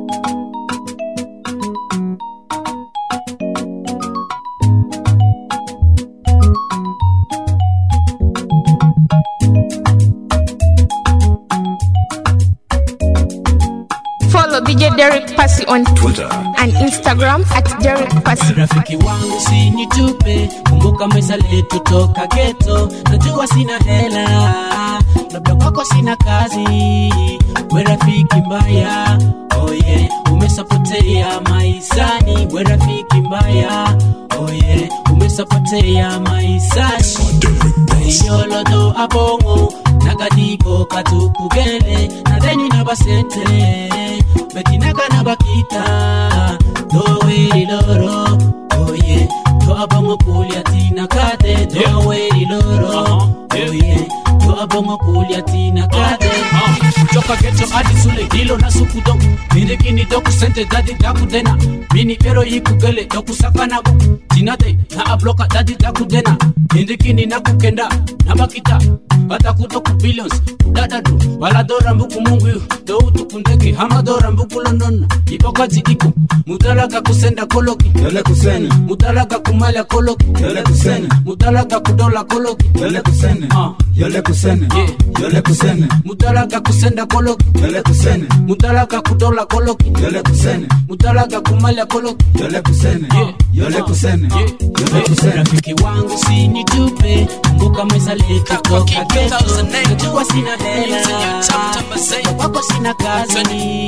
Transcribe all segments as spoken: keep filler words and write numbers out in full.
D J Derek Passy on Twitter and Instagram at Derek Passy. Rafiki wangu usinitupe, kumbuka meza letu toka ghetto. Najua sina hela, labda kwako sina kazi. We rafiki mbaya, oh yeah, umesapotea maisani. We rafiki mbaya, oh yeah, umesapotea maisani. Yolo do abongo, nagadiko katukugele, nadeni nabasente. Betinaka na bakita, dowe loro, oh yeah. To abongo kulia tina kate, dowe loro, oh yeah. To abongo kulia tina kate. Joka geto adi sule dilo na sukudo. Mini kini doku sente dadi daku dena. Mini ero yiku gele doku sakana go. Tinate na abloka dadi daku dena. Mini kini na kukenda na bakita. Bata kutoku billions, dadadu. Waladora mbuku mungu yu, do utu kundeki. Hamadora mbuku London, ipokati iku. Mutalaka kusenda koloki, yole kuseni. Mutalaka kumala koloki, yole kuseni. Mutalaka kudola koloki, yole kuseni. Yole kuseni, yole kuseni. Mutalaka kusenda koloki, yole kuseni. Mutalaka kudola koloki, yole kuseni. Mutalaka kumala koloki, yole kuseni. Yole kuseni, yole kuseni. Rafiki wangu sinitupe, kumbuka meza letu toka ghetto. Najua sina hela, kwako sina kazi.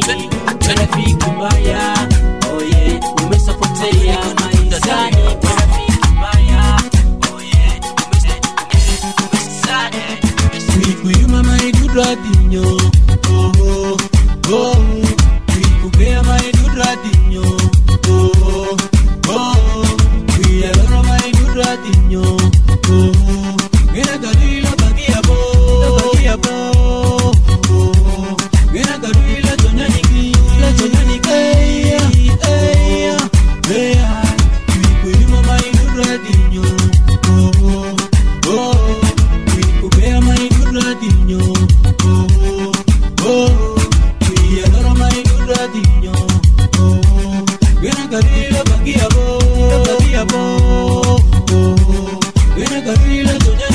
Rafiki mbaya, oh yeah, umesapotea maisani. Rafiki mbaya, oh yeah, umesapotea maisani. Wiku mama idudradinyo, oh oh oh. Wiku bea ma idudradinyo, oh oh oh. Wiku mama idudradinyo, oh oh. Gena gadila bagia bo, bagia bo, oh. Gena gadila tonyaniki, la tonyaniki, eya, eya, eya. Wiku mama idudradinyo, oh oh oh. Wiku bea ma idudradinyo, oh oh oh. Wiku mama idudradinyo, oh oh. Gena gadila bagia bo, bagia bo, oh. Gena gadila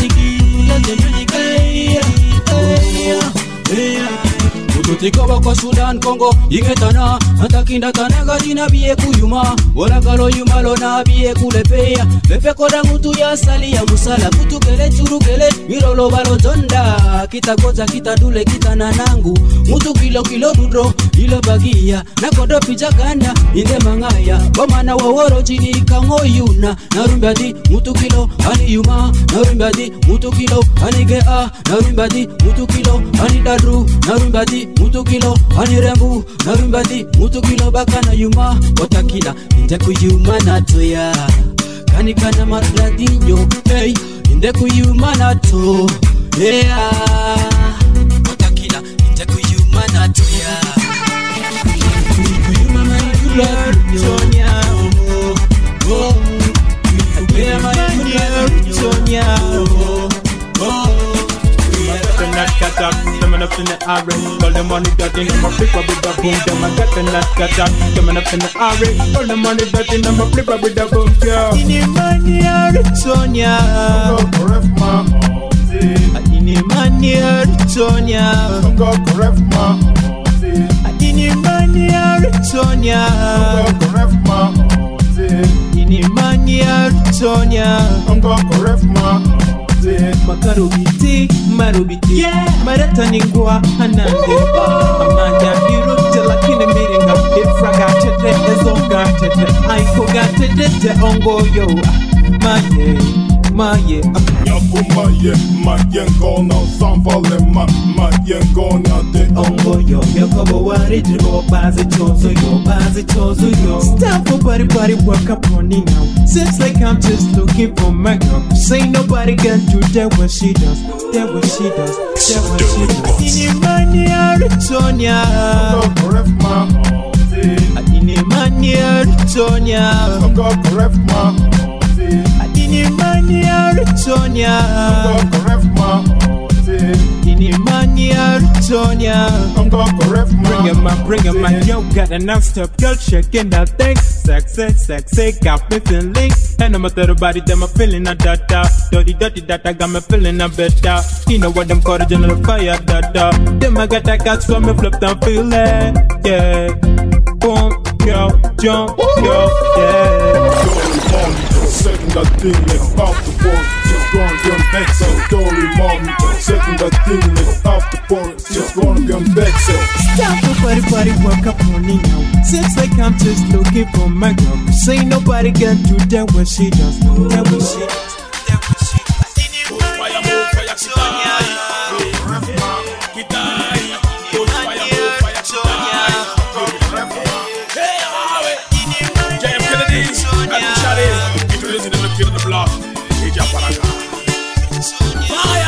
Tikoba kwa Sudan, Congo, Ingetana, Antakinda Tanega dina biye kuyuma, Wala galo yumalo na biye kulepea, Lepe koda mutu ya sali ya musala, Kutu kele turu kele, Mirolo balo zonda, Kita goza, kita dule, kita nanangu, Mutu kilo kilo dudro, ilo bagia, Na kodo picha kanda, inde mangaya, Wamana waworo jini kango yuna, Narumbadi, mutu kilo, ani yuma, Narumbadi, mutu kilo, ani gea, Narumbadi, mutu kilo, ani dadru, Narumbadi, mutu kilo, ani rembu, Narumbadi, mutu kilo, bakana yuma, Watakila, indeku yuma natoya, Kani kana madradinyo, hey, indeku yuma nato, yeah. Watakila, indeku yuma natoya, Indeku yuma natoya, oh, oh, Sonia, oh, oh. That cat up, coming up in the array. All the money that in my flipper with the boom. Them I got the nut cat up, coming up in the array. All the money that in my flipper with the boom, girl. Ini mania Sonia, correct my own. Ini mania Sonia, correct my own. Ini mania Sonia, correct my own. Ini mania Sonia, correct my own. Makarubiti, marubiti, yeah. Marata ningwa hanande, Amanya birute lakini miringa, Ifraga tete, ezonga tete, Aiko gatete, te ongo yo, Maye, maye, Yaku maye, maye ngona, Sanvale ma, maye ngona, te ongo yo, Yakobo wari jibo, bazi chozo yo, bazi chozo yo. Stop for body body work up on me now. Seems like I'm just looking for my girl. Say nobody can do that what she does, that what she does, that what she does. Ini mania Sonia, correct my own. Ini mania Sonia, correct my own. Ini mania Sonia, correct my own. Any money or Tonya. I'm going for ref, Bring him up, bring him up. Yo, got a non-stop girl shaking that thing. Sexy, sexy, got me feeling. And I'm a third body, them I'm feeling a da-da. Dirty, dirty, that got me feeling a better. You know what them call the general fire, da-da. Them I got that got so me flip and feel it. Yeah. Boom, yo, jump, yo, yeah. Second that thing, let's off the board. Just gonna be on back, so story mom. Second that thing, let's off the board. Just gonna be on back, so stop the body, body, walk up on me now. Seems like I'm just looking for my girl. Cause ain't nobody can do that what she does. That what she does. That what she does. Fire, move, fire, Sonia. Guitar. Fire, move, fire, Sonia. Hey, J F Kennedy. Andrew Shade. Introducing the kid of the block. Ija Paraga. Fire.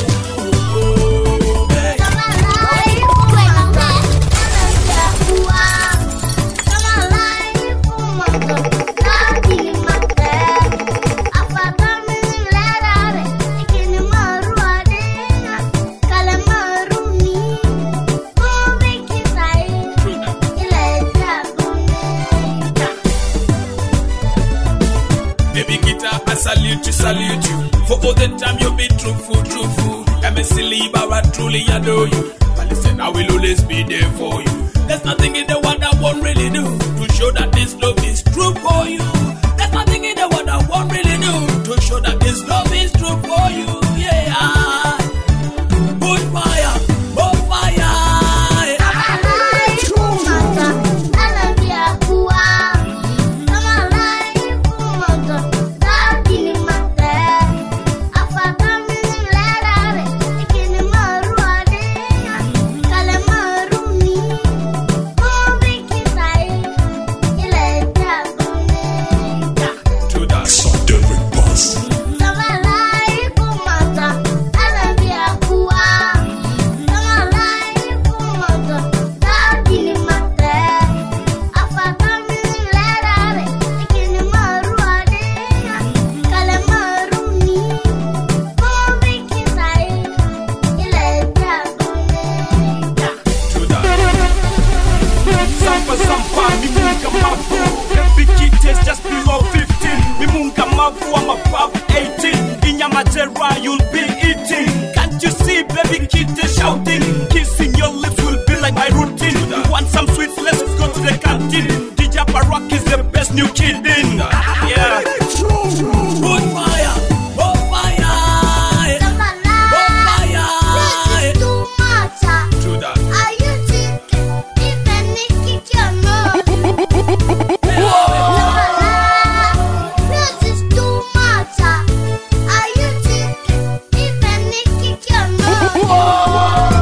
Salute you, salute you. For all the time you've been truthful, truthful. I'm a silly, but I truly adore you. But listen, I will always be there for you. There's nothing in the world I won't really do to show that this love is true for you. There's nothing in the world I won't really do to show that this love is true for you. Yeah. Put fire, put fire. You'll be eating. Can't you see, baby kid is shouting? Kissing your lips will be like my routine. You want some sweets? Let's go to the canteen. D J Barak is the best new kid in. Yeah. Put fire, put fire, put fire. This is too much. Do that. Are you thinking even Nicky can know? This is too much. Are you thinking even Nicky can know?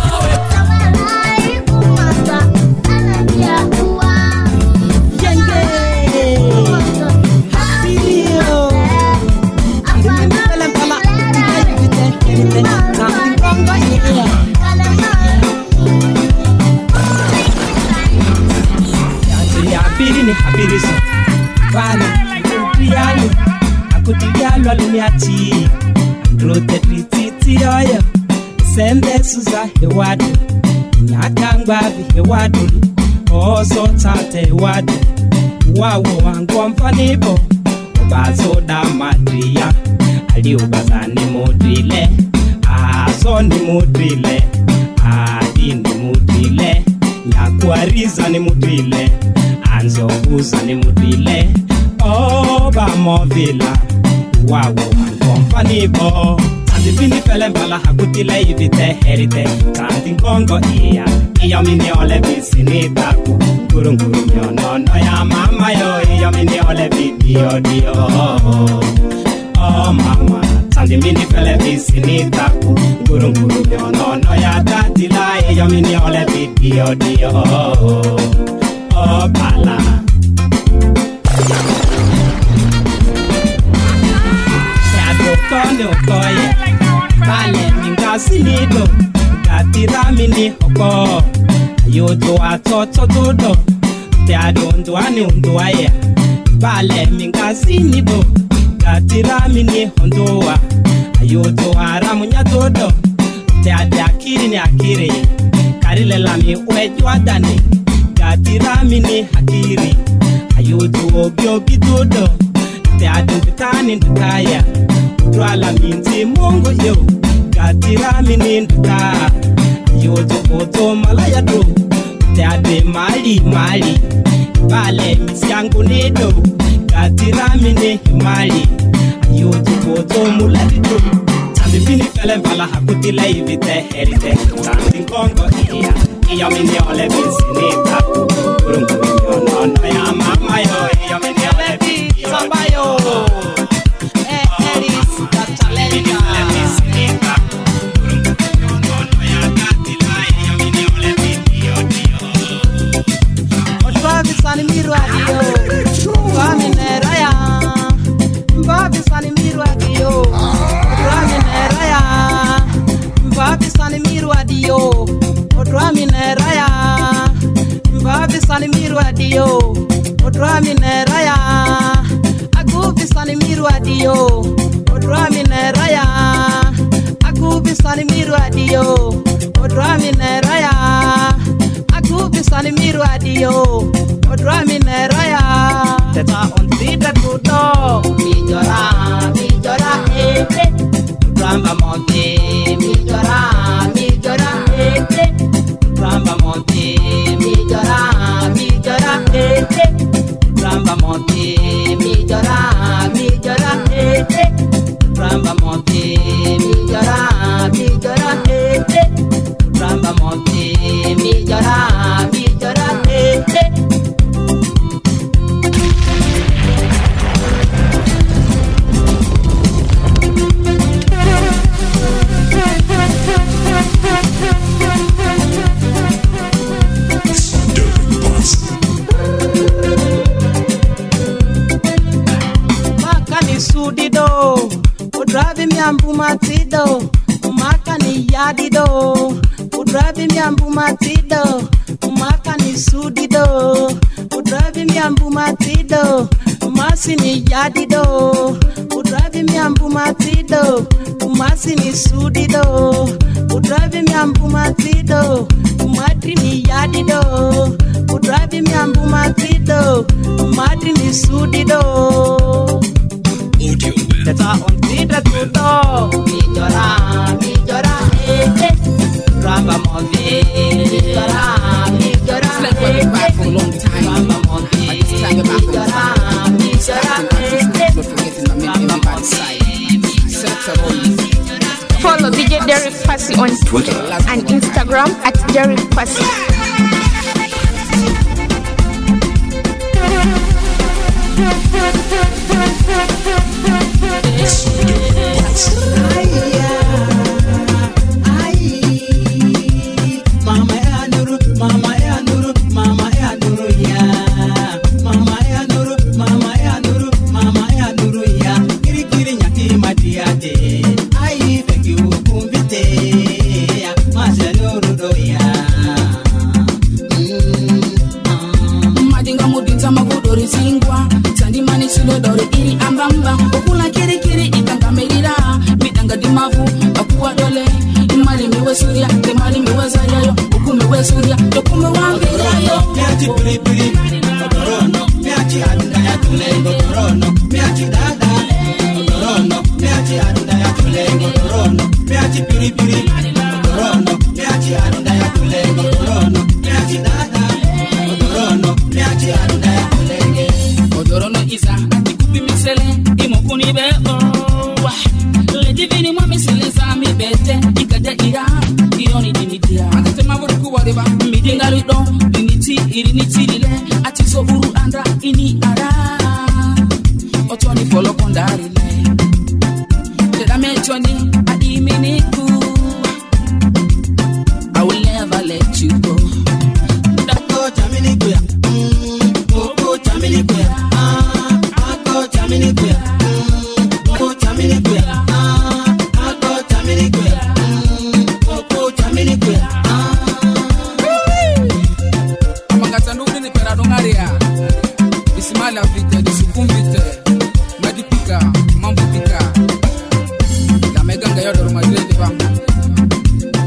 Habirizo Bana Kudialo Akudialo Limiati Rote Titi Oya Sende Suza Hewadu Nyakangbavi Hewadu Oso Tate Hewadu Wawo Angwamfanibo Obazo da Madria Ali Obazani Modrile Aso ni Modrile Adi ni Modrile Nyakwariza ni Modrile Anzo uza ni mudile Oba movila Wawo company bo Tanti bini fele mbala hakutile ibite herite Tanti kongo iya Iya mini ole bisini taku Guru guru myono no ya mama yo Iya mini ole bidio dio Oh mama Tanti bini fele bisini taku Guru guru myono no ya tatila Iya mini ole bidio dio Oh, bala. Yado kone okoye, bale minga sinido, gatira mini hoko, yodo atoto dodo, teado nduani unduaya, bale minga sinido, gatira mini hondoa, yodo aramunya dodo, te ade akiri ni akiri karile lami uejwa dani gatira mini hakiri ayutu obi obi dodo te ade ndutani ndutaya drala minzi mungu yo gatira mini nduta ayutu koto malaya do te ade mali mali vale misyangu nido gatira mini mali ayutu koto muladi do Bini fele vala hakuti la ivite herite Sandin Kongo iya Iya mini ole bisinita Kurungu minyo no no ya mama yo Iya mini ole bisinita yo Eh Eris Tatalena Mini ole bisinita Kurungu minyo no no ya gatila Iya mini ole bisinita Oshwa visani miru adiyo Kwa minera ya Mba visani miru adiyo Raya, mbabi sani miru adio. Odra mineraya, mbabi sani miru adio. Odra mineraya, agubi sani miru adio. Odra mineraya, agubi sani miru adio. Odra mineraya, agubi sani miru adio. Odra mineraya, teta on tita tuto. Mijora, mijora, eh, eh. Ramba monte, mi llora, mi llora, eh, eh. Ramba monte, mi llora, mi llora, eh, eh. Ramba monte, mi llora, mi llora, eh, eh. Ramba monte, mi llora, mi llora, eh, eh. Ramba monte, mi llora, mi llora, eh, eh. Sudido, udravi miambu matido, umaka ni yadido, udravi miambu matido, umaka ni sudido, udravi miambu matido, umasi ni yadido, udravi miambu matido, umasi ni sudido, udravi miambu matido, umadri ni yadido, udravi miambu matido, umadri ni sudido. Teta on tita tuto. Mi llora, mi llora, eh, eh. Ramba monte, mi llora, mi llora, it's like we've been back for a long time. Ramba monte, I just time it back on time. mi llora, eh, eh. Not forgetting the main thing by the side. Set up all. Follow D J Derek Passy on Twitter and Instagram at Derek Passy. Mama ya nuru, mama ya nuru, mama ya nuru ya. Mama ya nuru, mama ya nuru, mama ya nuru ya. Kiri kiri nyaki matiade. Ai begi ukumbite ya. Masha nuru do ya. Madinga mudinza magudori zingwa. Tandi mani chilo dori iri ambamba. Okula kiri kiri ikangamelira. Midanga dimavu akuwa dole. Mali miwe suria, te mali miwe zayayo. Ukume we suria, dokume wambirayo. Miachi pili pili, odorono. Miachi adunda ya tulengo, odorono. Miachi dada, odorono. Miachi adunda ya tulengo, odorono. Miachi pili pili, odorono. Miachi adunda ya tulengo, odorono. Miachi dada, odorono. Miachi adunda ya tulengo. Odorono isa, ikupi misele, imokuni bebo. Le divini mwa misele za mi bete, ikade ira, ironi dinitia. Akate maburi kuwariba, midinga lido, initi, iriniti lile, atiso uru andra, ini ara. Otoni folo kondari le. Tera mechoni, adiminiku. I will never let you go. Dako chamini kuya, mm, oko chamini kuya, ah, ako chamini kuya, mm, oko chamini kuya, ah, ako chamini kuya, mm, oko chamini kuya, ah. Amangata ndugu ni pera dongaria. Isimala vite, disukumbite. Madipika, mambo pika. La meganga yodo rumadile diba.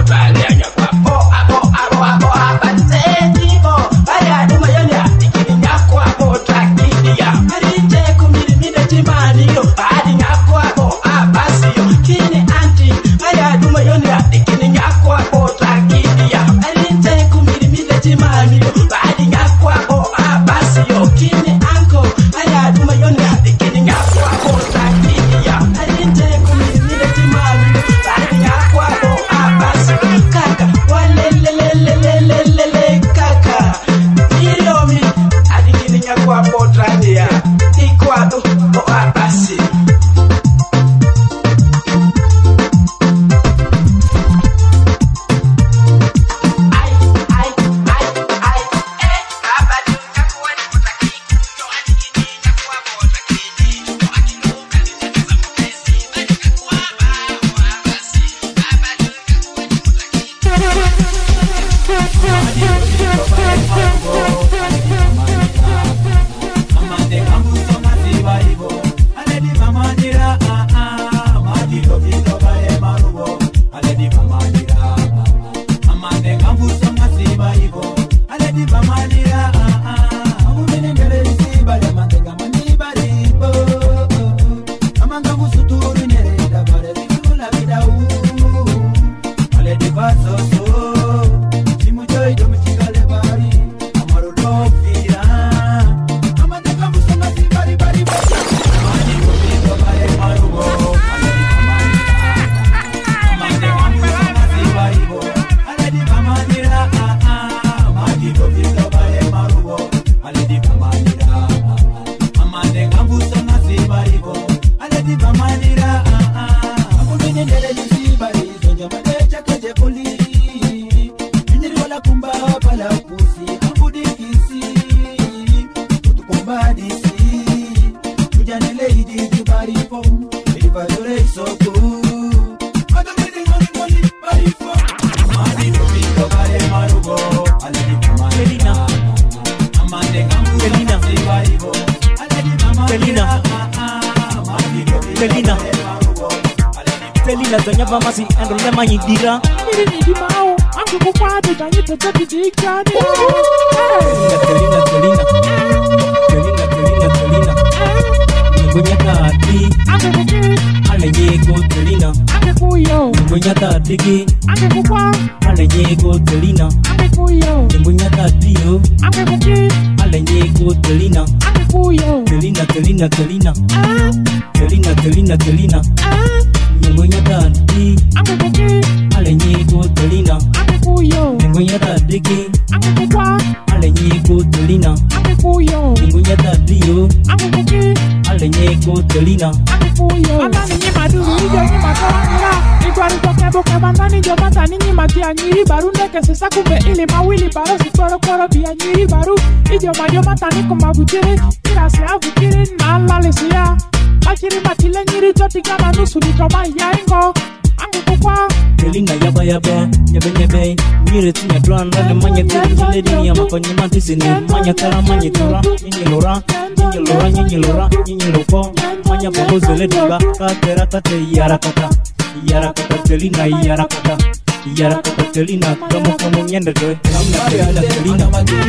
Manya tara manya tura, nyi lora, nyi lora, nyi lora, nyi loko, manya bobo zele diba, katera kate yara kata, yara kata telina, yara kata, yara kata telina, kamu kamu nyenda doy, telina, telina, telina,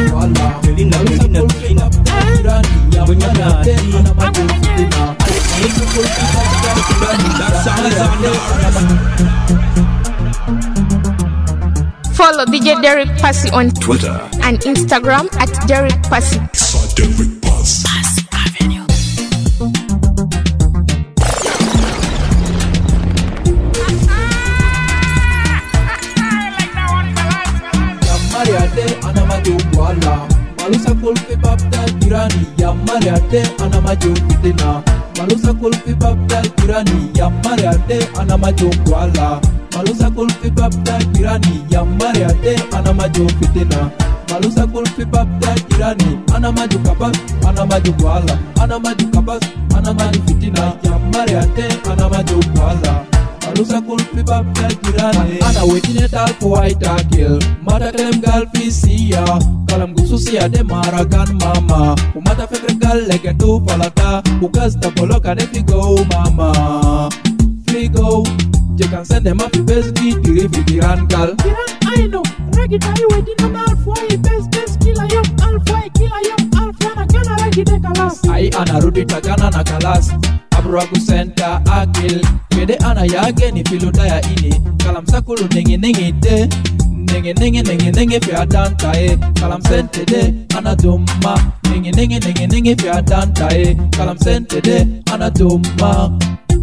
telina, telina, telina, punya gadi, Follow D J Derek Passy on Twitter and Instagram at Derek Passy. Derek Pass. Pass Avenue. Yamariate anamaju wala, malusa kulfi babda jirani. Yamariate anamaju fitina, malusa kulfi babda jirani. Yamariate anamaju wala. Malusa kulfi babda jirani, yamari ate anamaju fitina. Malusa kulfi babda jirani, anamaju kabas, anamaju kwala. Anamaju kabas, anamaju fitina, yamari ate anamaju kwala. Malusa kulfi babda jirani, ana wetine tal for white kill. Mata klem gal fisia, kalam gususia de maragan mama. Umata fekre gal leke tu falata, ukas tapoloka de figo mama. Figo. You can send them up to best beat, you if you run, girl. I know, reggae tell you waiting on alpha, best best killer yo, alpha, killer yo, alpha, na kana reggae de kalas. I anarudi tagana na kalas. Abro kusenta akil, kede ana yage ni filuda ya ini. Kalam sakulu nengi nengi de, nengi nengi nengi nengi fi adanta e. Kalam sente de, anaduma. Nengi nengi nengi nengi fi adanta e. Kalam sente de, anaduma.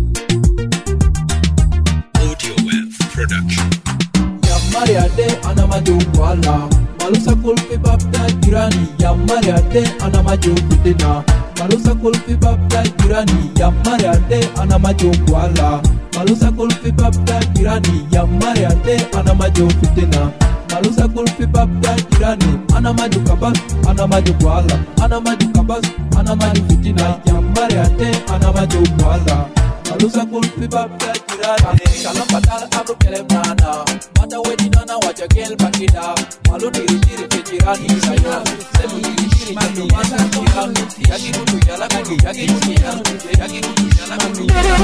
Audio Wave Production. Maria de anamaju wala malusa kulfi babda girani ya Maria de anamaju fitina malusa kulfi babda girani ya Maria de anamaju wala malusa kulfi babda girani ya Maria de anamaju fitina malusa kulfi babda girani anamaju kabas anamaju wala anamaju kabas anamaju fitina ya Maria de anamaju wala malusa kulfi babda girani kalam batal abru kelemana mata wedi nana wacha gel bakida malu diri diri fejirani sayo semu diri diri manu mata kirani yaki kutu yala kutu yaki kutu yala kutu yaki kutu yala kutu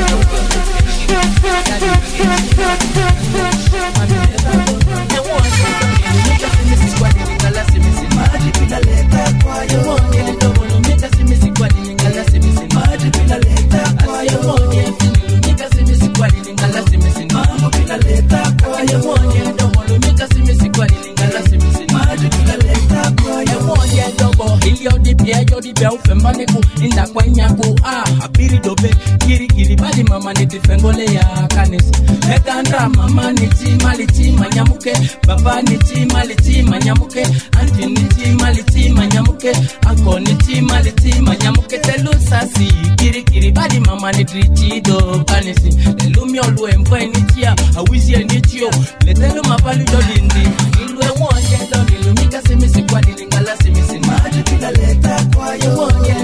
Inda kwa nyaku ah abiri dobe kiri kiri bali mama niti fengole ya kanisi megandra mama niti maliti manyamuke baba niti maliti manyamuke anti niti maliti manyamuke anko niti maliti manyamuke telu sasi kiri kiri bali mama niti chido kanisi lelumi olwe mfwe nitia awizi nitio letelu mabali jolindi ilwe wonye doni lumika simisi kwa dilingala simisi maji pila leta kwa yo wonye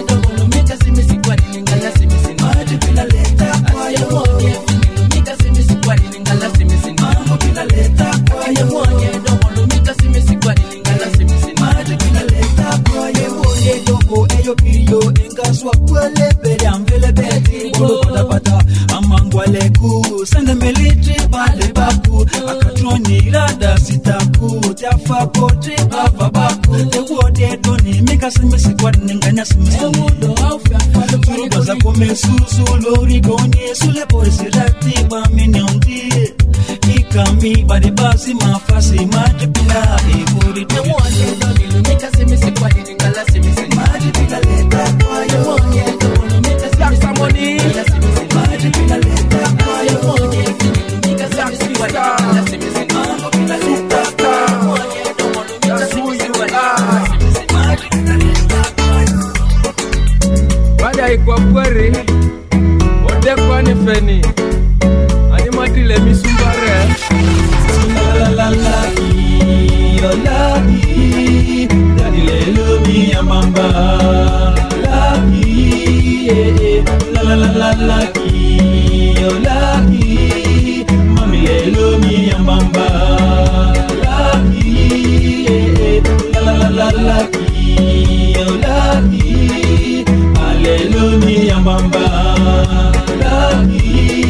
Send military bale baku akatroni rada sitaku tafa kote baba baku the word doni mika simisi kwa ninganya simisi turuba za kome susu lori gonye sule polisi rati ba minyondi ikami bade basi mafasi majipila iburi the word doni mika simisi kwa ningala simisi majipila leta kwa yo doni mika simisi kwa ningala simisi majipila leta kwa yo Wada ikwa kweri Ode kwa ni feni Ani matile misumbare La la la Yo lagi Dadi lelo mi amamba Lagi La la la la lagi Yo lagi Mami lelo mi amamba Lagi La la la la lagi Yo lagi Alelo mi amamba Lagi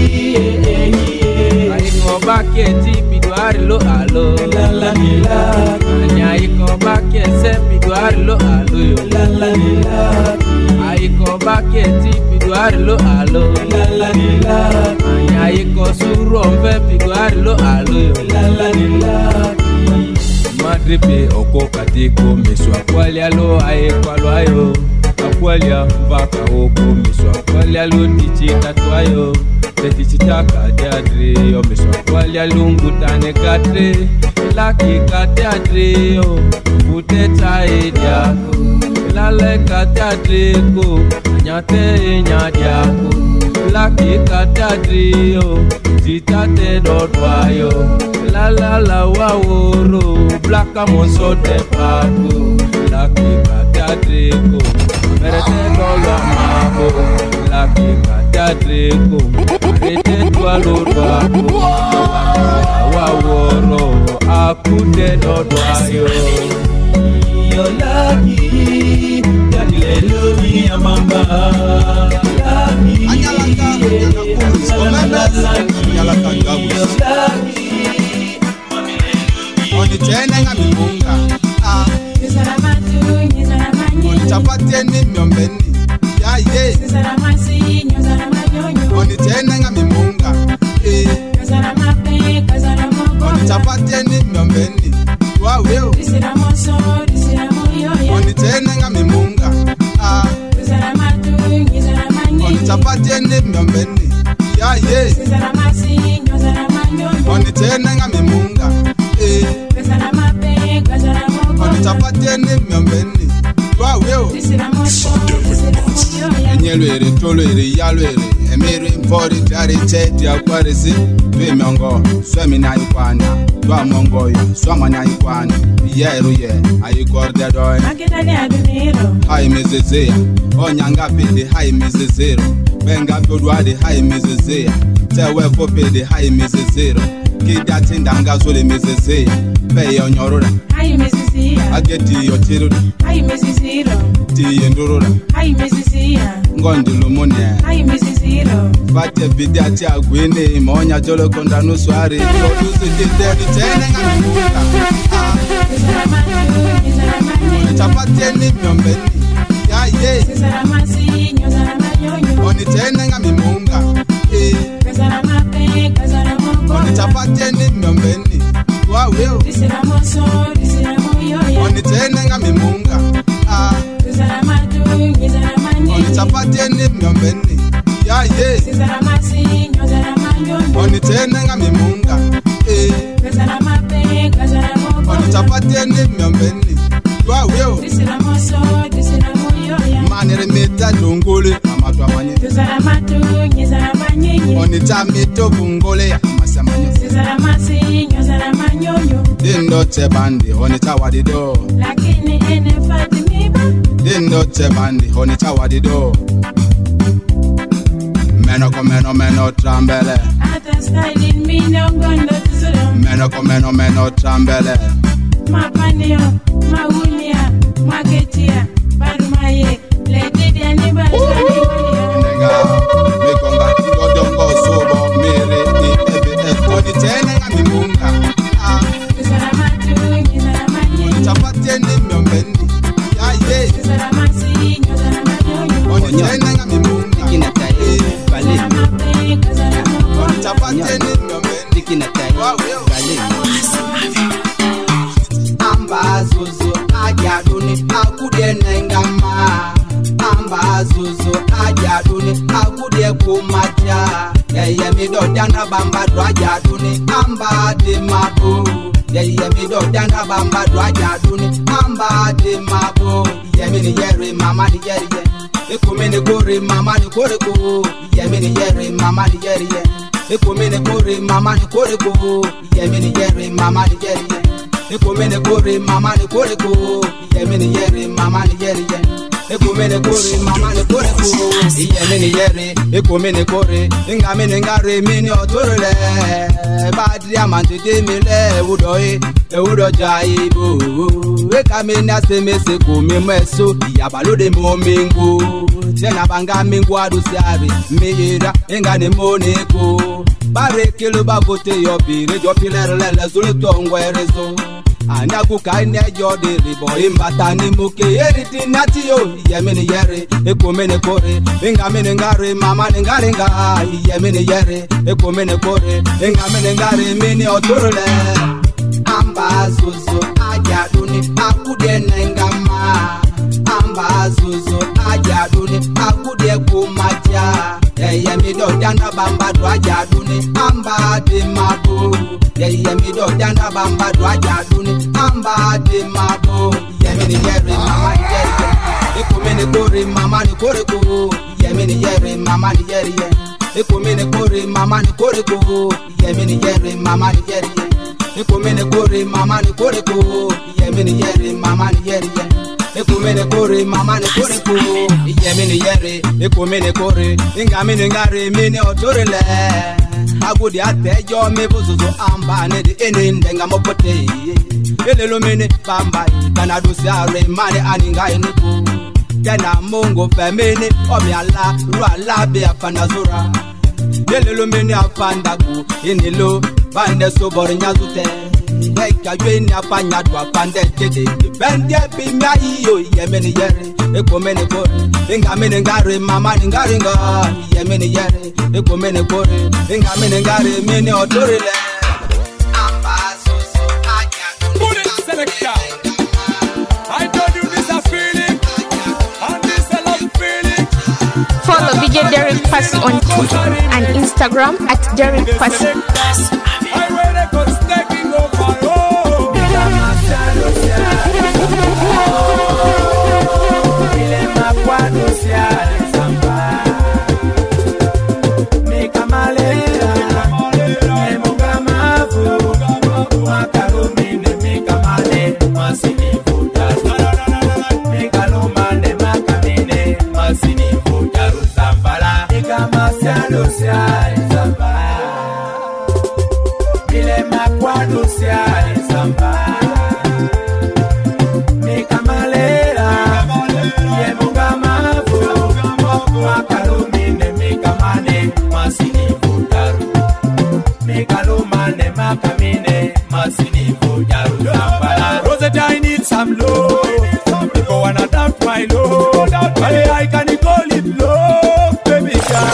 Aiko bake tipi duari lo alo La la la Anya aiko bake sepi duari lo alo yo La la la Aiko bake tipi duari lo alo La la la Anya aiko suru ompe duari lo alo yo La la la Madripe oko katiko meswa kwali alo aiko alo ayo Akwalia mpaka oko meswa kwali alo tichi tatuayo Teti chitaka diadre yo meswa kwali alungu tane katre Laki kate adre yo Kute chae diako Lale kate adreko Anyate nyadiako Laki kate adre yo Titate dodwayo La la la waworo Blaka monso te pako Laki kate adreko Merete dolo mako Laki kate adreko Merete dwalo dwako Waworo Akude dodwayo Yo lagi Dadi lelo mi amamba Lagi Onitene ngamimunga ah Nizaramatu nizaramanyi Onitapate ni myombeni ya ye Nizaramasi nizaramanyo Onitene ngamimunga eh Nizaramape kazaramoko Onitapate ni myombeni wa weo Nizaramoso nizaramoyo Onitene ngamimunga ah Nizaramatu nizaramanyi Onitapate ni myombeni ya ye Nizaramasi nizaramanyo Onitene ngamimunga eh Onitapate ni myombeni wa weo Enyelwere tolwere yalwere Emere mpori tari cheti ya kwarisi Twe miongo swemi na yukwana Twa mongoyo swama na yukwana Yeru ye ayikorde doy Makitani aduniro Hai mezezea Onyanga pede hai mezezero Benga kodwade hai mezezea Tewe kopede hai mezezero Kidati ndanga zole mezezea Beyo nyorora Hai mezezea Ageti yotirura Hai mezezero Tiye ndurura Hai mezezea Ngondi lumone Hai mezezero Fate bidati agwene Monya jolo konda nuswari Produce jiteri tene ngamimunga Nizaramatu, nizaramani Onitapate ni myombeni ya ye Nizaramasi, nyozaramanyo Onitene ngamimunga eh Nizaramape, kazaramoko Onitapate ni myombeni wa weo Nizaramoso, nizaramoyo Onitene ngamimunga ah Nizaramatu, nizaramanyi Onitapate ni myombeni ya ye Nizaramasi, nyozaramanyo Onitene ngamimunga eh Nizaramape, kazaramoko Onitapate ni myombeni wa weo Nizaramoso, nizaramoyo Manere meta dungule amatwa manye Nizaramatu, nizaramanyi Onitamito bungole amasamanyo Nizaramasi, nyozaramanyo Dindo tebandi onitawadido Lakini ene fatimiba Dindo tebandi onitawadido Meno ko meno meno trambele Ata styling mino gondo tuzuro Meno ko meno meno trambele Mapaneo, maunia, maketia, barumaye Lady Aniba Nenga, mekonga tiko dongo sobo Mere ni ebe eto Onitene ngamimunga Nizaramatu, nizaramanyi Onitapate ni myombeni ya ye Nizaramasi, nyozaramanyo Onitene ngamimunga Tikinatai, bale Onitapate ni myombeni Tikinatai, bale Amba zuzu ajaduni akude nengama Amba zuzu ajaduni akude kumaja Yeye mido dana bamba ajaduni amba de mabu Yeye mido dana bamba ajaduni amba de mabu Yemi ni yere mama ni yere ye Ekumene kore mama ni kore ko Yemi ni yere mama ni yere ye Ekumene kore mama ni kore ko Yemi ni yere mama ni yere ye Ekumene kore mama ni kore ko Yemi ni yere mama ni yere ye Ekumene kore mama ni kore ko Yemi ni yere ekumene kore Ngamene ngare mini otorele Badri amante demile Udoe Udo jaibu Ekamene asemese kume mweso Yabalode momingu Tena banga mingu adusiari Mira engane moneko Barekelo bagote yobire Jopilere lele zule tongwerezo Anyagu kaine jode ribo imbatani muke yeriti natio Yemini yere ekumene kore Ingamene ngare mama ngare nga Yemini yere ekumene kore Ingamene ngare mini oturule Amba zuzu ajaduni akude nengama Amba zuzu ajaduni akude kumaja Yeye mido dana bamba ajaduni amba de mabu Yeye mido dana bamba ajaduni amba de mabu Yeme ni yere mama ni yere Ekumene kore mama ni kore ko Yeme ni yere mama ni yere Ekumene kore mama ni kore ko Yeme ni yere mama ni yere Ekumene kore mama ni kore ko Yeme ni yere mama ni yere Ekumene kore mama ni kore ko Yeme ni yere ekumene kore Ingamene ngare mini otorele Agudi atejo mebuzuzo amba Nedi ene ndenga mopote Elelo mene bamba Kanadu siare mane aninga enuku Kena mungu femene Omi ala ruala bea panazura Yelelo meni afandagu inilo bande sobor nyazute. Eka yeni afanya dwa pande dede. Bende bi mai yo yemeni yere. Eko meni kore. Inga meni ngare mama ngare nga. Yemeni yere. Eko meni kore. Inga meni ngare meni otorile. Follow D J Derek Passy on Twitter and Instagram at Derek Passy. Rosetta, I need some love. Go and adapt my love. I can call it love, baby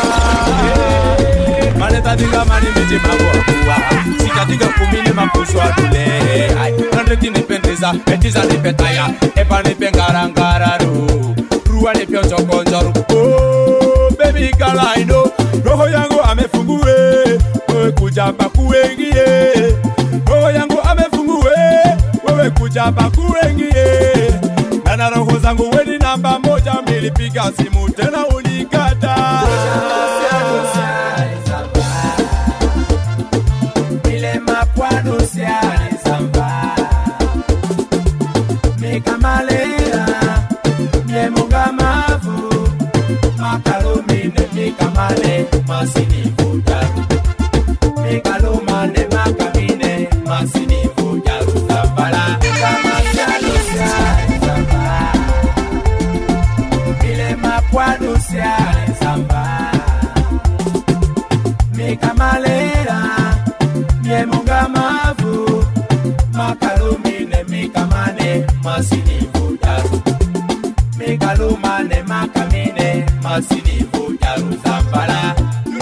girl. Maneta diga mani meje mabwa. Sika diga kumine makuswa dule. Nande tini pendeza, petiza ni petaya. Epa ni pengarangara ru. Ruwa ni pionjo konjoru. Oh, baby girl, I know. Roho yangu amefungue. Wewe kuja pakuengie. Roho yangu amefungue. Wewe kuja pakuengie. Na roho zangu weni namba moja. Milipiga simu tena unikata. Mile mapuano siani samba. Mika malera. Mie munga mavu. Makalumine mika male. Masini fujaru. Mika lumane makamine. Masini fujaru sambala. Mika masiano siani samba. Mile mapuano siani samba. Mika malera. Mie munga mavu. Makalumine mika mane. Masini fujaru. Mika lumane makamine. Masini fujaru sambala.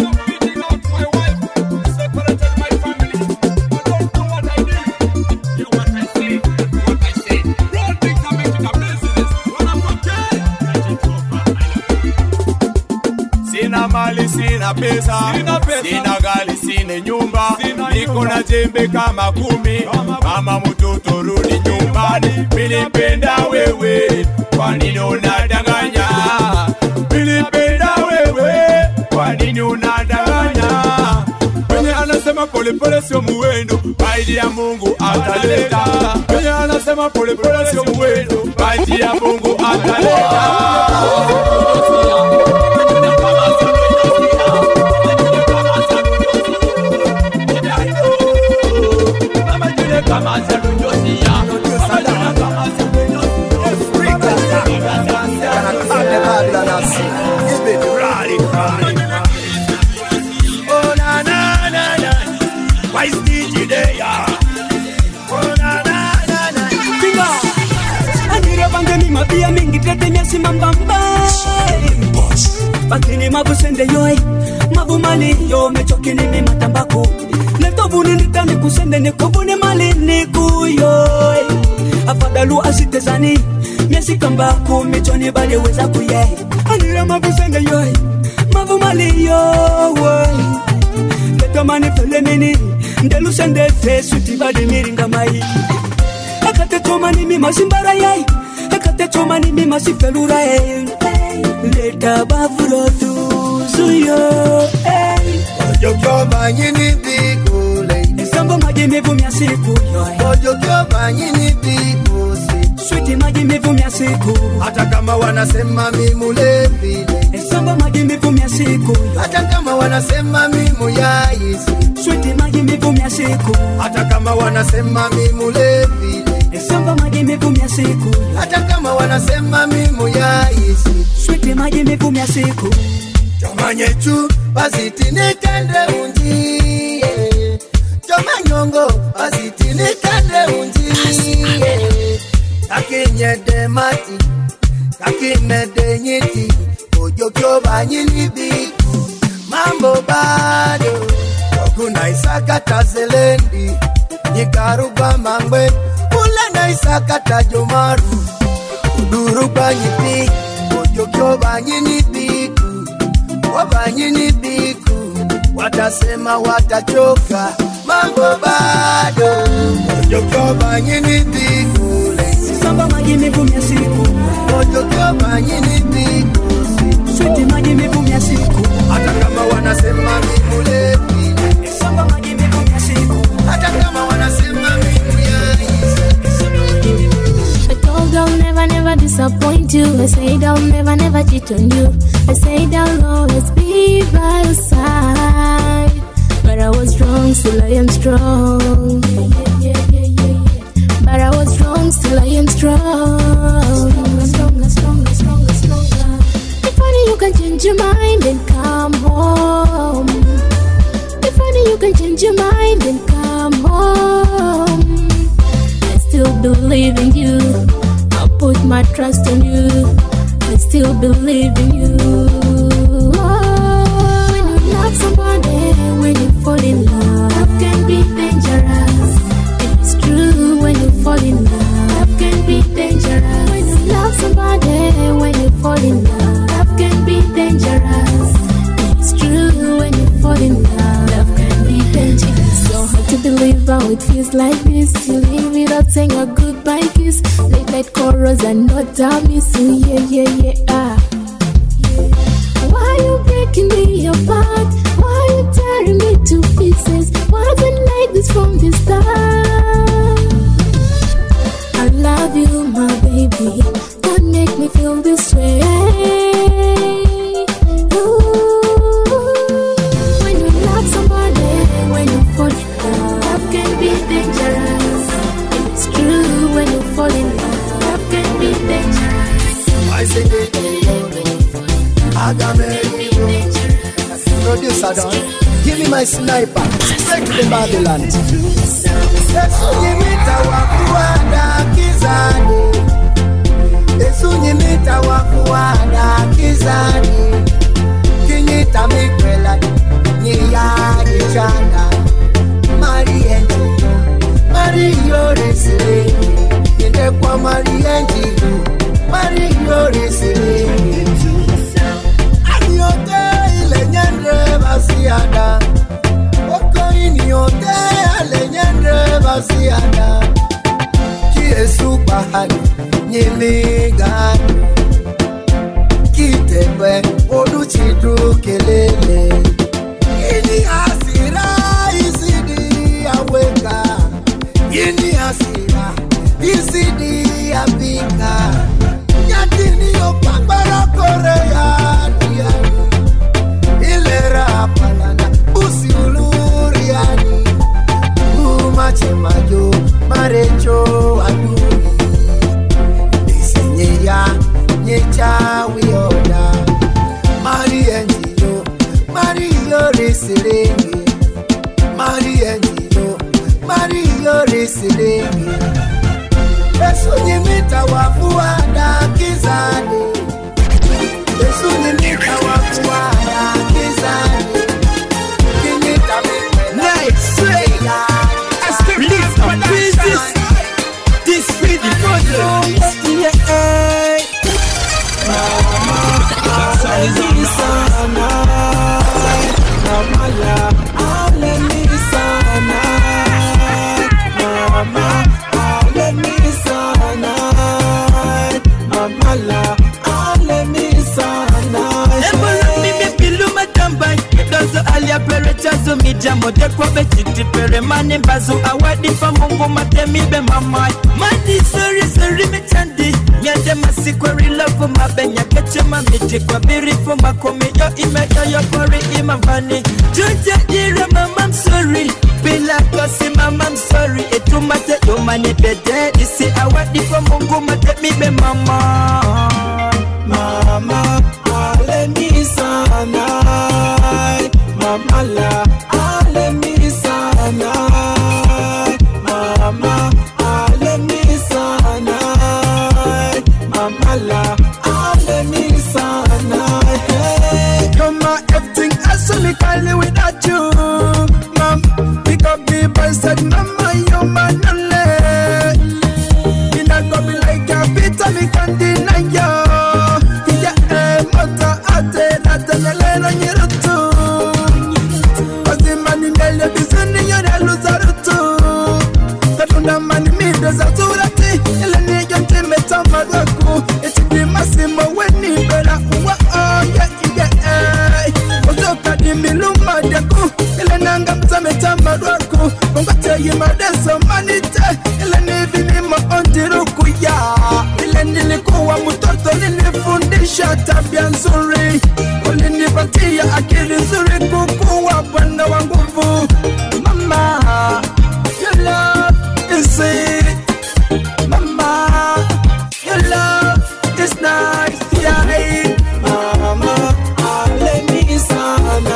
Sina mali, sina pesa, sina, pesa. Sina gali, sina nyumba, sina niko na jembe kama kumi. Mama mtoto rudi nyumbani. Nilipenda wewe, kwa nini unadanganya? Nilipenda wewe, kwa nini unadanganya? Wenye anasema pole pole sio muwendo, baidi ya Mungu ataleta. Wenye anasema pole pole sio muwendo, baidi ya Mungu ataleta. Oh na na na na, why is D J there? Oh na na na na, bingo. Anira bangani mabia mingi tete nyasi mambamba. Bakini mabusende yoi, mabumali yo mechokini mi matambako. Netobuni nitani kusende nikubuni mali nikuyoi. Afadalu asitezani, miesi kambako michoni bade weza kuye. Anira mabusende yoi, mabumali yoi. Netomani fele mini, ndelu sende te suti bade miringa mai. Akate tomani mi masimbara yai, akate tomani mi masifelura yai. Leta bavulo tu suyo eh. Ojo kyo banyini biku lady. Sambo maji mevu mia siku yo. Ojo kyo banyini biku si. Sweetie maji mevu mia siku. Hata kama wanasema mimi mulevi lady. Sambo maji mevu mia siku yo. Hata kama wanasema mimi muyaisi. Sweetie maji mevu mia siku. Hata kama wanasema mimi mulevi lady. Sambo maji mevu mia siku yo. Hata kama wanasema mimi muyaisi. Sweetie maji mevu mia siku. Manyechu basitine kande unji Joma nyongo basitine kande unji Kakinye de mati Kakime de nyiti Ojo kyo banyini biku Mambo bado Okuna isakata zelendi Nikaruba mangwe Ula na isakata jomaru Uduruba nyipi Ojo kyo banyini biku Wabanyini biku Watasema watachoka Mambo bado Ojo kyo banyini biku Samba maji mevumia siku Ojo kyo banyini biku Switi maji mevumia siku Hata kama wanasema mimulepi Samba maji mevumia siku Hata kama wanasema mimuyaiza I told I'll never, never disappoint you. I said I'll never, never cheat on you. I said I'll always be by your side. But I was wrong, still I am strong. Yeah, yeah, yeah, yeah, yeah. But I was wrong, still I am strong. Stronger, stronger, stronger, stronger. If only you can change your mind and come home. If only you can change your mind and come home. I still believe in you. I put my trust in you. I still believe in you. Oh, when you love somebody, when you fall in love, love can be dangerous. It's true when you fall in love, love can be dangerous. When you love somebody, when you fall in love, love can be dangerous. It's true when you fall in love, love can be dangerous. So hard to believe how it feels like this. To leave without saying a goodbye kiss. Late night chorus and not a miss. Oh yeah, yeah, yeah, ah. Why you breaking me apart? Why you tearing me to pieces? Wasn't like this from the start. I love you, my baby. Don't make me feel this way. Ooh. When you love somebody, when you fall in love, love can be dangerous. It's true when you fall in love, love can be dangerous. I say it, I got me. Producer Don, give me my sniper, straight to the Babylon. Yesu nyimita wakuwada kizani, Yesu nyimita wakuwada kizani, kinyita mikwela nyiyadi chanda, Mari Enjilu, Mari Yoresile, ninde kwa Mari Enjilu, Mari Yoresile. Aniote ile nyendre basiada, oko iniote ile nyendre basiada, Yesu bahani nyimigani, kitebe oluchidu kelele, ini asira isidi aweka, ini asira isidi apika, nyatini yopambara korea diani, ilera palana usi uluriani, umache majo marecho adui, disenye ya nyecha wioda, Mari Enjilu, Mari Yoresirenge, Mari Enjilu, Mari Yoresirenge, Yesu nyimita wafuada kizani, Yesu nyimita wafuada kizani, kinyita mikwela Nice, sweet. I still live on business. This is the project. Chazo media mode kwa bechiti pere mane bazu awadi fa mungu matemi be mama madi sorry sorry me chandi nyande masikwari love mabenya keche mamiti kwa biri for makomi yo imeja yo kori imavani Joja ira mama I'm sorry bila kosi mama I'm sorry etumate yo mane bede isi awadi fa mungu matemi be mama mama wale ale mi sana, mama la, ale mi sana, mama, ale mi sana, mama la, ale mi sana. Hey, come on, everything else only call it without you, mom. Pick up the boy said, mama, you're my only. You not gonna be like a pizza, me can't deny you. Tabia nzuri ulinipatia akili nzuri kukuwa bwana wa nguvu. Mama, your love is it. Mama, your love is nice. Yeah, mama, ale mi sana.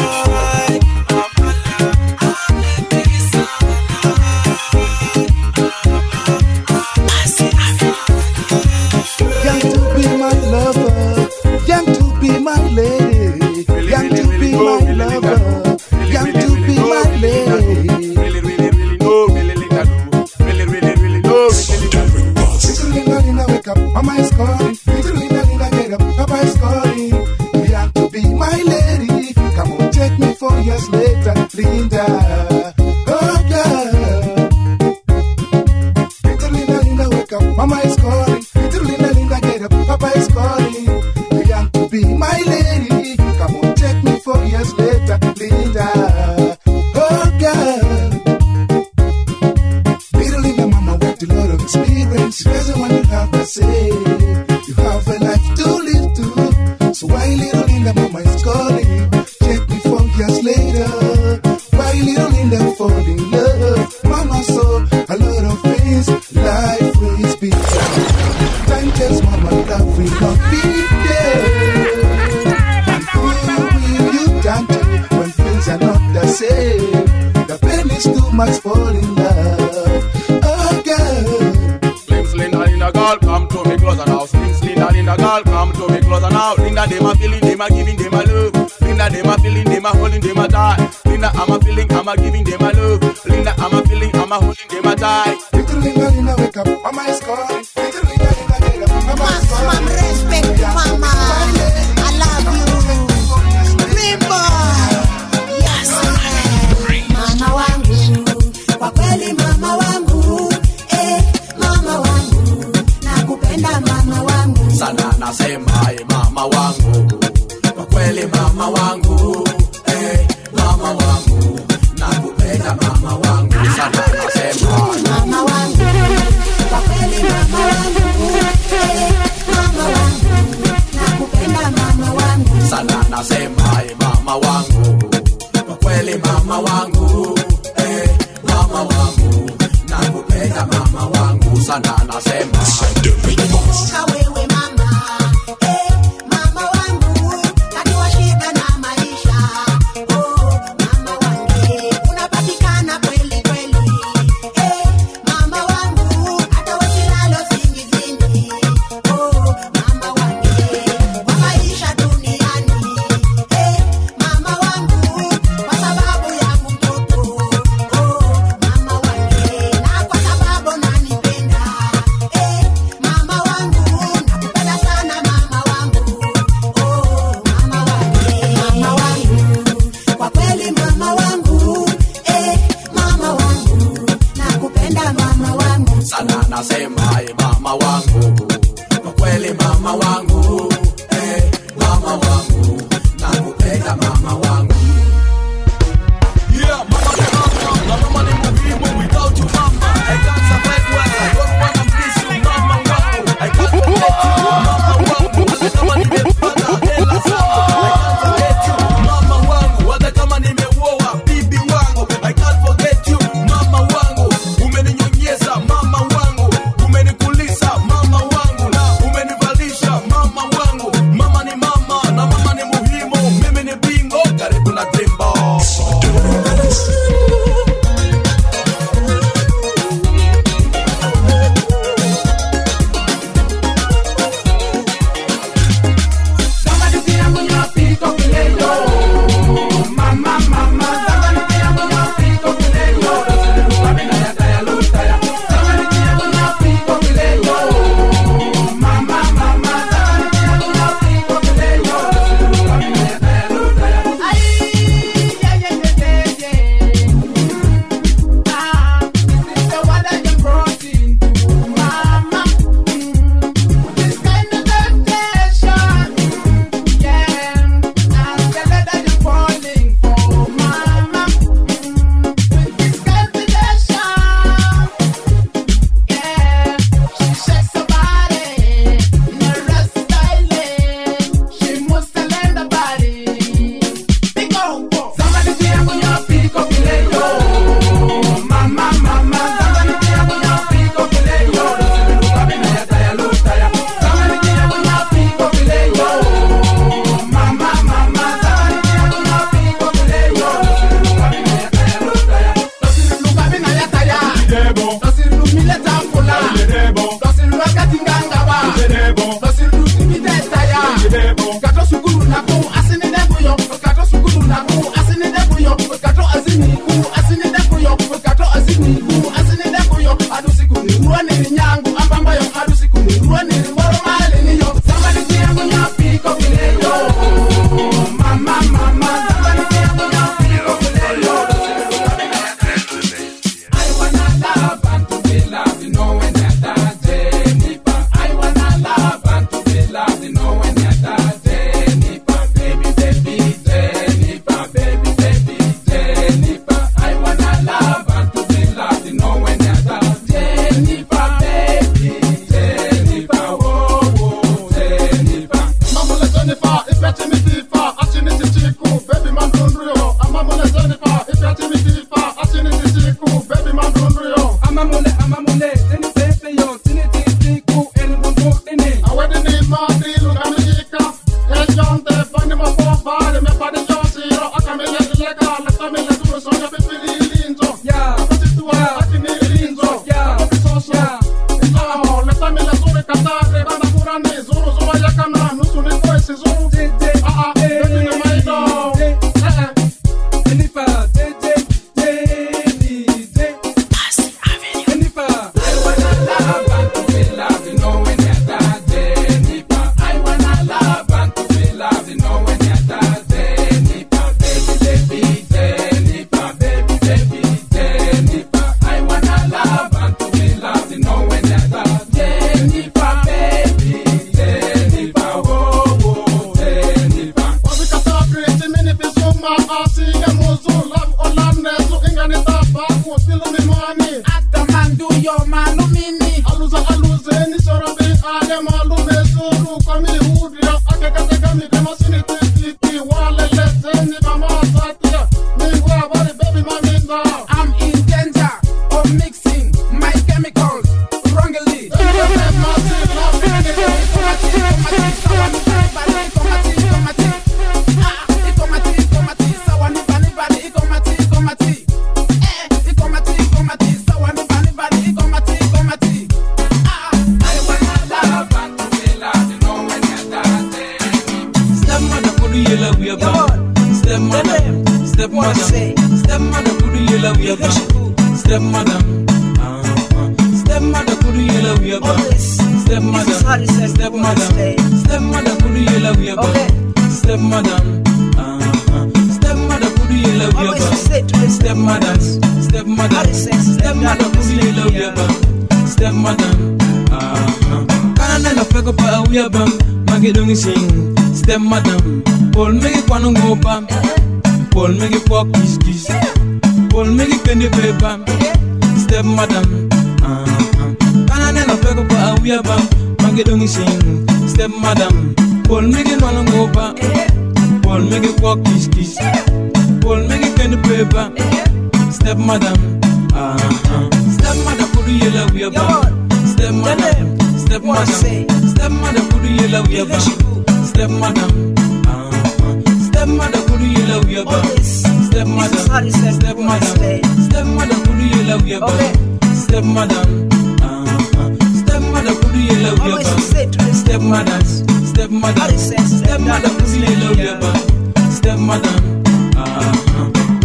Young to be my lover, young to be my lady, young to be my lover, young to be my lady. Really, really, really no, really, really no, really, really, really no. Little Linda, Linda, wake up, mama is calling. Little Linda, Linda, get up, papa is calling. Young to be my lady, come on, take me four years later, Linda. Oh girl. Little Linda, Linda, wake up, mama is calling. Little Linda, Linda, get up, papa is calling. Young to be my lady, come on, take me four years later, Linda. Oh girl. Little Linda, mama with a lot of experience. She doesn't want to have to say. You have a life to live too. So why little Linda, mama is calling? Take me four years later. Why little Linda fall in love? Mama saw a lot of things. Life will be tough. Time tells mama love will not be there. And who will you turn to when things are not the same? The pain is too much fall in love. Oh girl. Slim Linda, Linda girl, come to me closer now. Slim Linda, Linda girl, come to me closer now. Linda, them a feeling, them a giving, them a love. Linda, them a feeling, them a holding, them a tie. Linda, I'm a feeling, I'm a giving, them a love. Linda, I'm a feeling, I'm a holding, them a tie. Little Linda, Linda, wake up, mama is calling. Little Linda, Linda, get up, mama is calling. Maximum respect, mama. I love you. Dream boy. Yes. Mama wangu, kwa kweli mama wangu. Eh, mama wangu, nakupenda mama wangu. Sana nasema eh, mama wangu. Kwa kweli mama wangu. Eh, mama wangu, nakupenda mama wangu. Sana nasema mama wangu. Kwa kweli mama wangu. Eh, mama wangu, nakupenda mama wangu. sana nasema eh, mama wangu. Kwa kweli mama wangu. Eh, mama wangu, nakupenda mama wangu. Sana nasema Kumbuka wewe mama, eh, mama wangu, katika shida na maisha. Oh, mama wangu, unapatikana kweli kweli. Eh, mama wangu, hata wasilalo singizini. Oh, mama wangu, kwa maisha duniani. Eh, mama wangu, kwa sababu yangu mtoto. Oh, mama wangu, na kwa sababu nanipenda. Eh, mama wangu, nakupenda sana mama wangu. Oh, mama wangu, mama wangu, kwa kweli mama wangu. Eh, mama wangu, nakupenda mama wangu. sana nasema eh, mama wangu. Kwa kweli mama wangu. Eh, mama wangu, nakupenda mama wangu. Yeah, mama ni mama, na mama ni muhimu. Without you mama, I can't survive well. I don't wanna miss you mama wangu. I can't forget you mama wangu. Hata kama nimepata hela zako, I can't forget you mama wangu. Hata kama nimeoa bibi wangu, I can't forget you mama wangu. Umeninyonyesha mama wangu, umenikulisha mama wangu, na umenivalisha mama nini nyangu ambamba yo harusi kunirua nini moro mali ni yo samba ni tiangu nyapiko kileyo mama mama samba ni tiangu nyapiko kileyo I wanna love and to be loved, you know when you're that Jennifer. I wanna love and to be loved, you know when you're that Jennifer. Baby, baby, Jennifer, baby, baby, Jennifer. I wanna love and to be loved, you know when you're that Jennifer, baby, Jennifer, whoa, whoa, Jennifer. Mamula Jennifer, if you're Jimmy Tifa, Achinity Chiku, baby man don't real. Mamula Jennifer, if you're Jimmy Tifa, Achinity Chiku, baby man don't real. Amamule, amamule, tini pepe yo, tini titi ku, eni mungu tini. Awedi ni madi, luga mijika. Ejonte, bani mo fofari, me padi yo siro. Akamile ilega, lekamile duro, sonja pipili linzo. Ya, apatitua, akini linzo. Ya, apisoso. Inzo, lekamile zuri katare, banda kurani. Zuru, zuru yakana, nusu ni kwesi, zuru. Ah, ah, baby ni maido. Eh, eh. Jennifer, Jennifer, Jennifer. Jennifer, I wanna love and to be loved, you know when you're that Jennifer. I wanna love and to be loved, you know when you're that Jennifer. Baby, baby, Jennifer, baby, baby, Jennifer. I wanna love and to be loved, you know when you're that Jennifer, baby, Jennifer, whoa, whoa, Jennifer. Wabika sakriti mini pizuma, asiga muzu, love olanezu, ingani tabaku, still me money. Atamandu yo manu mini. Aluza aluze ni sorobi ale malu bezuru kami hudia. Akeka teka mi kama sini titi wale leze ni mama satia. Mi wa bari baby maminda. I'm in danger of mixing my chemicals wrongly. Stepmother, could you love your bum? Stepmother, stepmother, stepmother, could you love your bum? Stepmother, uh-huh. Stepmother, could you love your bum? Stepmother, stepmother, stepmother, could you love your bum? Stepmother, uh-huh. Stepmother, could you love your bum? Stepmother, stepmother, stepmother, could you love your bum? Stepmother, uh-huh. Kana na pego pa uya bam, magedongi sing. Stepmother, Paul megi kwanu ngopa, Paul megi kwa kiss kiss, Paul megi kendi beba. Stepmother, uh-huh. Kana na pego pa uya bam, magedongi sing. Stepmother, Paul megi kwanu ngopa, Paul megi kwa kiss kiss, Paul megi kendi beba. Stepmother, uh-huh. Stepmother, could you love your bam? Stepmother, stepmother, stepmother, could you love your bam? Stepmother, uh-huh. Stepmother, could you love your bam? Stepmother, stepmother, stepmother, could you love your bam? Stepmother, uh-huh. Stepmother, could you love your bam? Stepmother, stepmother, stepmother, could you love your bam? Stepmother, uh-huh.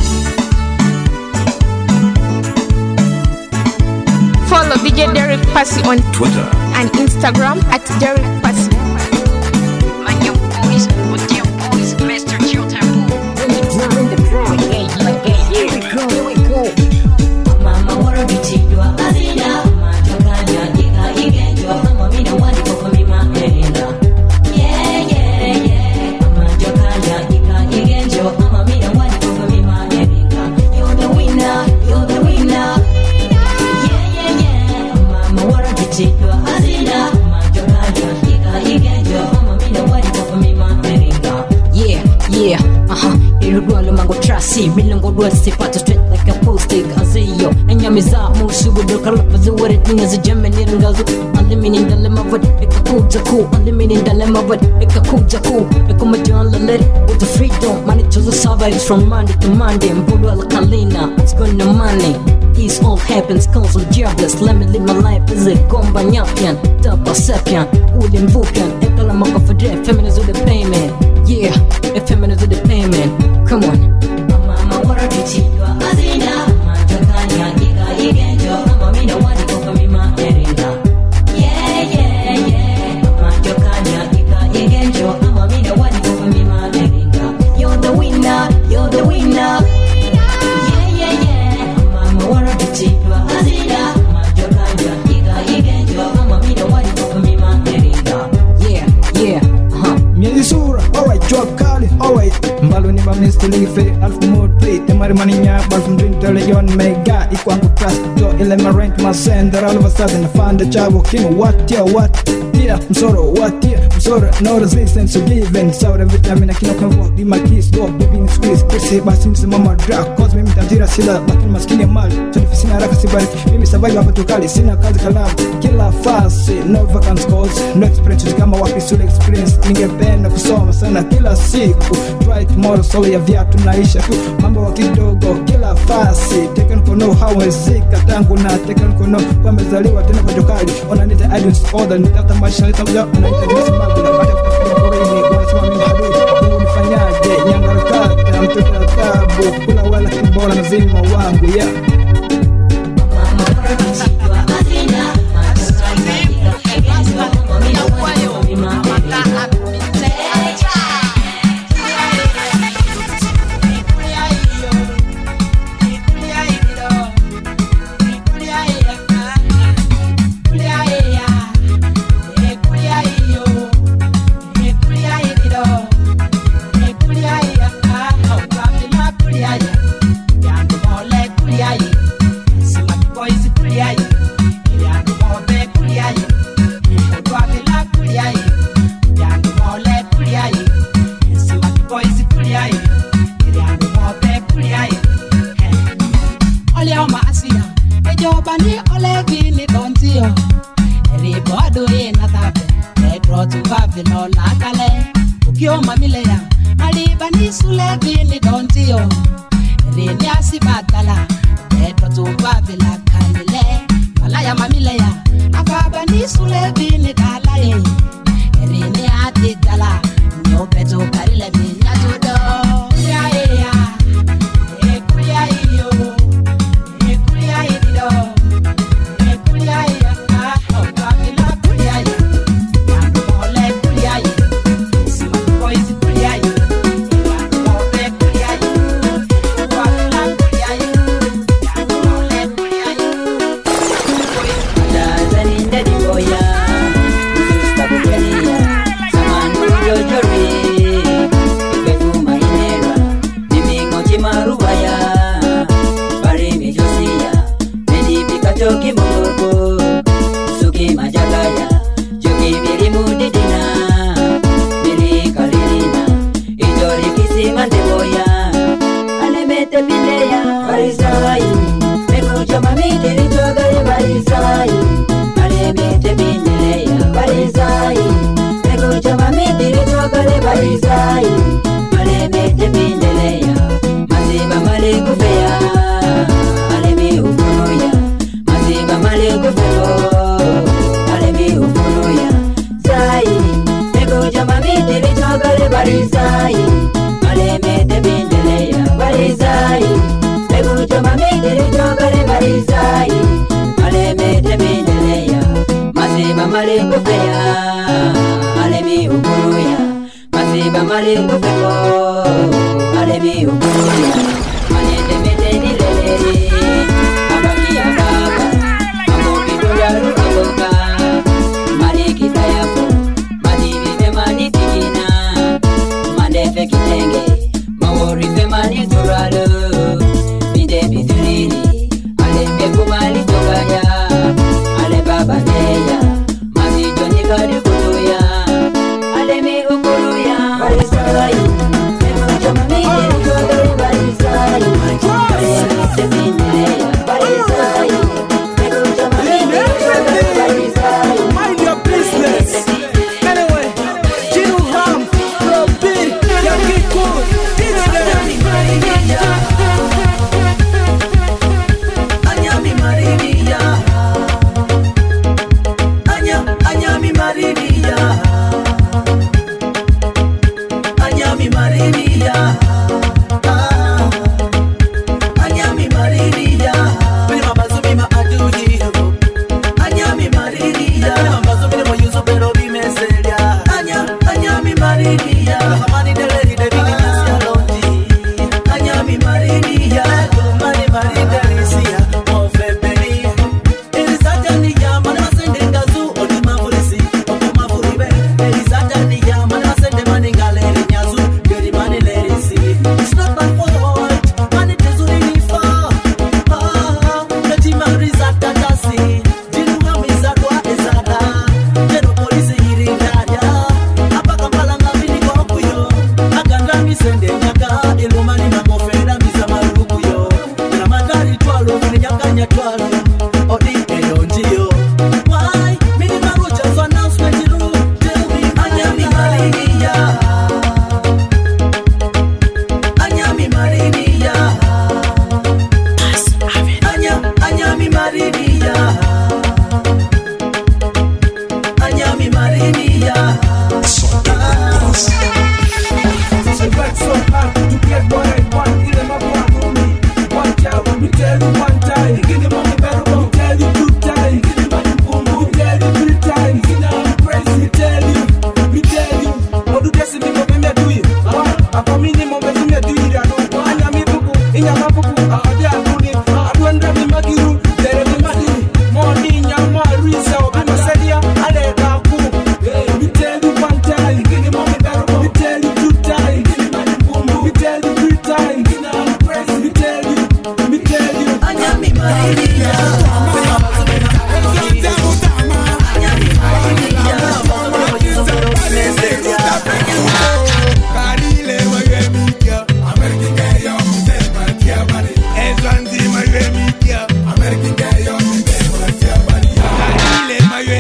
Follow D J Derek Passy on Twitter and Instagram at Derek Passy. My young boys, with your boys, Mister Chill Temple. Here we go, here we go. Mama wanna be tidwa azina, matokanya ika igenjwa, mama mina wadi kwa mima erinda. Yeah yeah yeah, matokanya ika igenjwa, mama mina wadi kwa mima erinda. You're the winner, you're the winner. Yeah yeah yeah, mama wanna be tidwa azina, matokanya ika igenjwa, mama mina wadi kwa mima erinda. Yeah, yeah, uh-huh. Irugwalo mango trasi, milango rwasi, pato straight like a post-it, aziyo. Enyamiza, mushubu, dokalapa, zuwari, tinga zi jemme, nirangazu. Alimini ndalema vat, eka kuja ku. Alimini ndalema vat, eka kuja ku. Eko majon lalari, with the freedom. Money to the survives from Monday to Monday. Mbulu al-Kalina, it's gonna money. This all happens cause I'm jobless. Let me live my life as a gomba nyapian. Tapa sepian, ulim vupian. Ekala maka fadre, feminist with the payment. Yeah, a feminist with the payment. Come on. Mama wanna be tidwa azina, matokanya ika igenjwa, mama mina wadi kwa mima erinda. ni stilingi fe alfu mutri temari maninya balfum dream teleyon mega ikwangu trust do ile my rank my send all of a sudden I find the chavo king what yeah what yeah I'm sorry what yeah I'm sorry no resistance to giving so the vitamin I cannot convert the my keys go baby squeeze kisi basi msimama drug cause mimi tajira sila lakini maskini mali so sina haraka sibariki mimi survive hapa tukali sina kazi kalamu kila fasi no vacant calls no experience kama wapi sule experience ningependa kusoma sana kila siku try tomorrow solo ya viatu naisha tu mambo wa kidogo kila fasi take on know how wezika tangu na take on know kwa mezaliwa tena kwa jokali wananiita audience order nitata maisha nitakuja unaita jinsi mambo na baada ya kufika porini kwa sababu mimi hadu unifanyaje nyangarakata mtoto tabu kula wala kibora mzima wangu yeah Bye.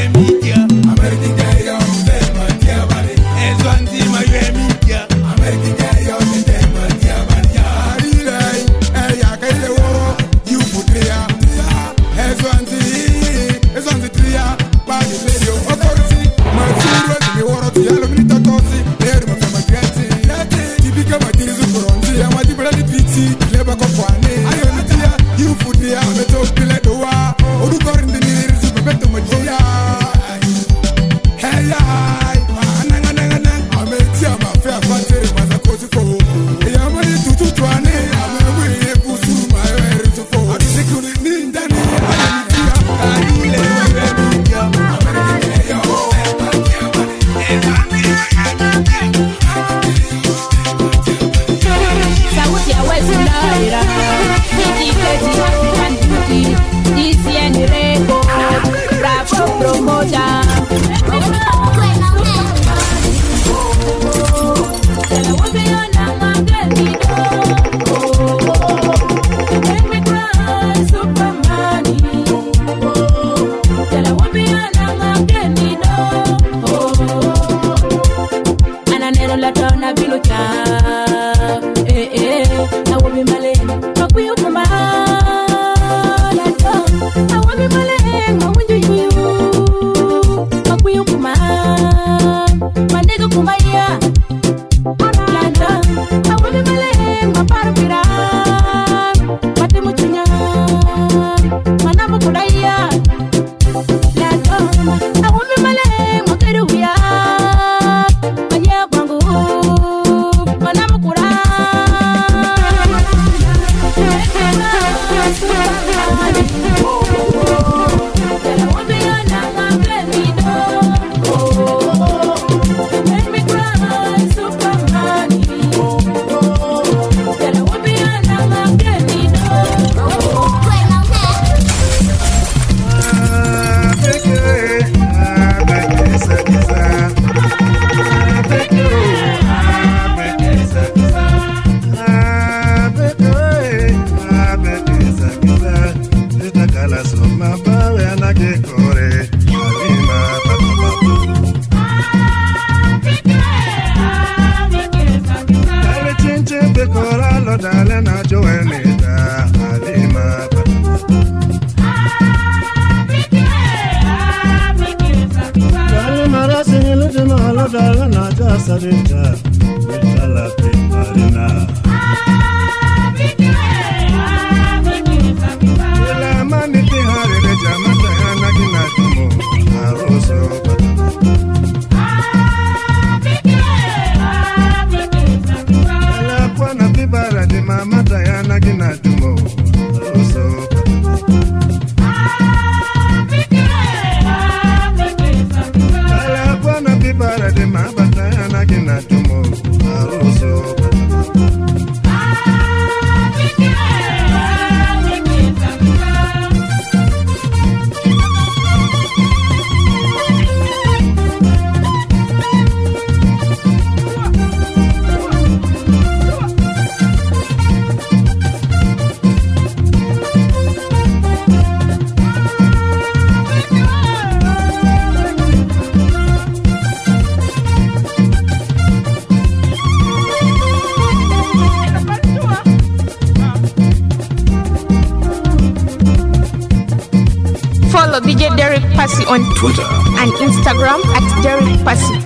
Follow D J Derek Passy on Twitter and Instagram at Derek Passy.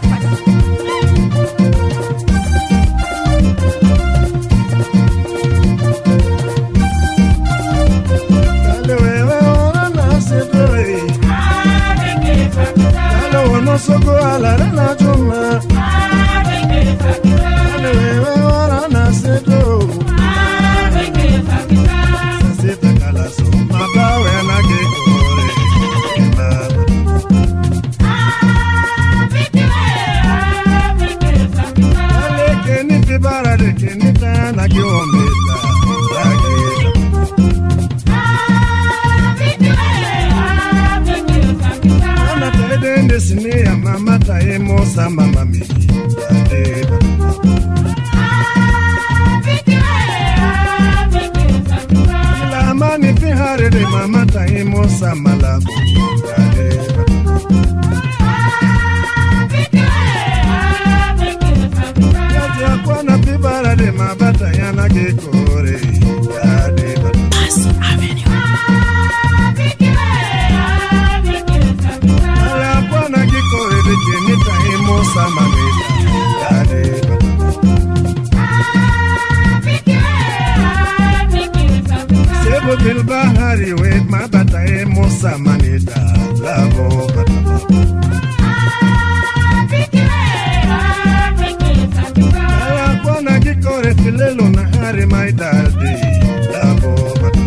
Mama time, Mama time, Sebo bil bahari wet mabata e mosa manita lavo bata. Ala kona kikore filelo na hari my daddy lavo bata.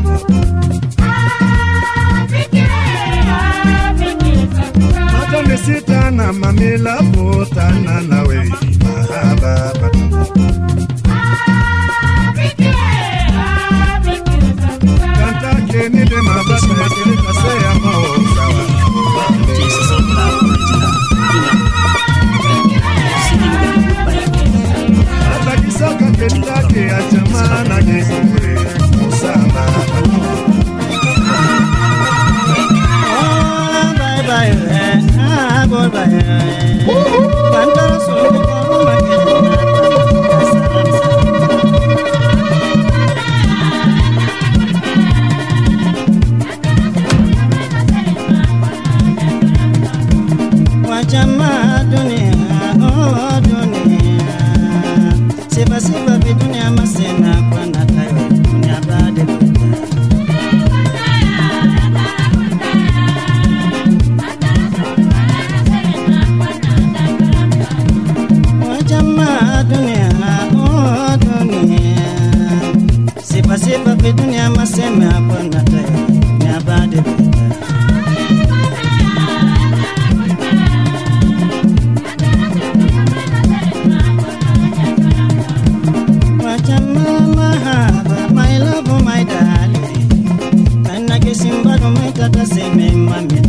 Mata nisita na mamila putana na we mahaba bata. Ni de mabata kile kasea maosa wa Jesus on love original ata kisaka ketake ya jamana kisure musama oh bye bye ah bye bye kantara solo kwa makena Jama dunia, oh dunia, sipa sipa vi dunia masena kwa natayo dunia bade bada. Oh jama dunia, oh dunia, sipa sipa vi dunia masena kwa natayo dunia bade bada. My love, my darling, and I guess in bad my tata say me mammy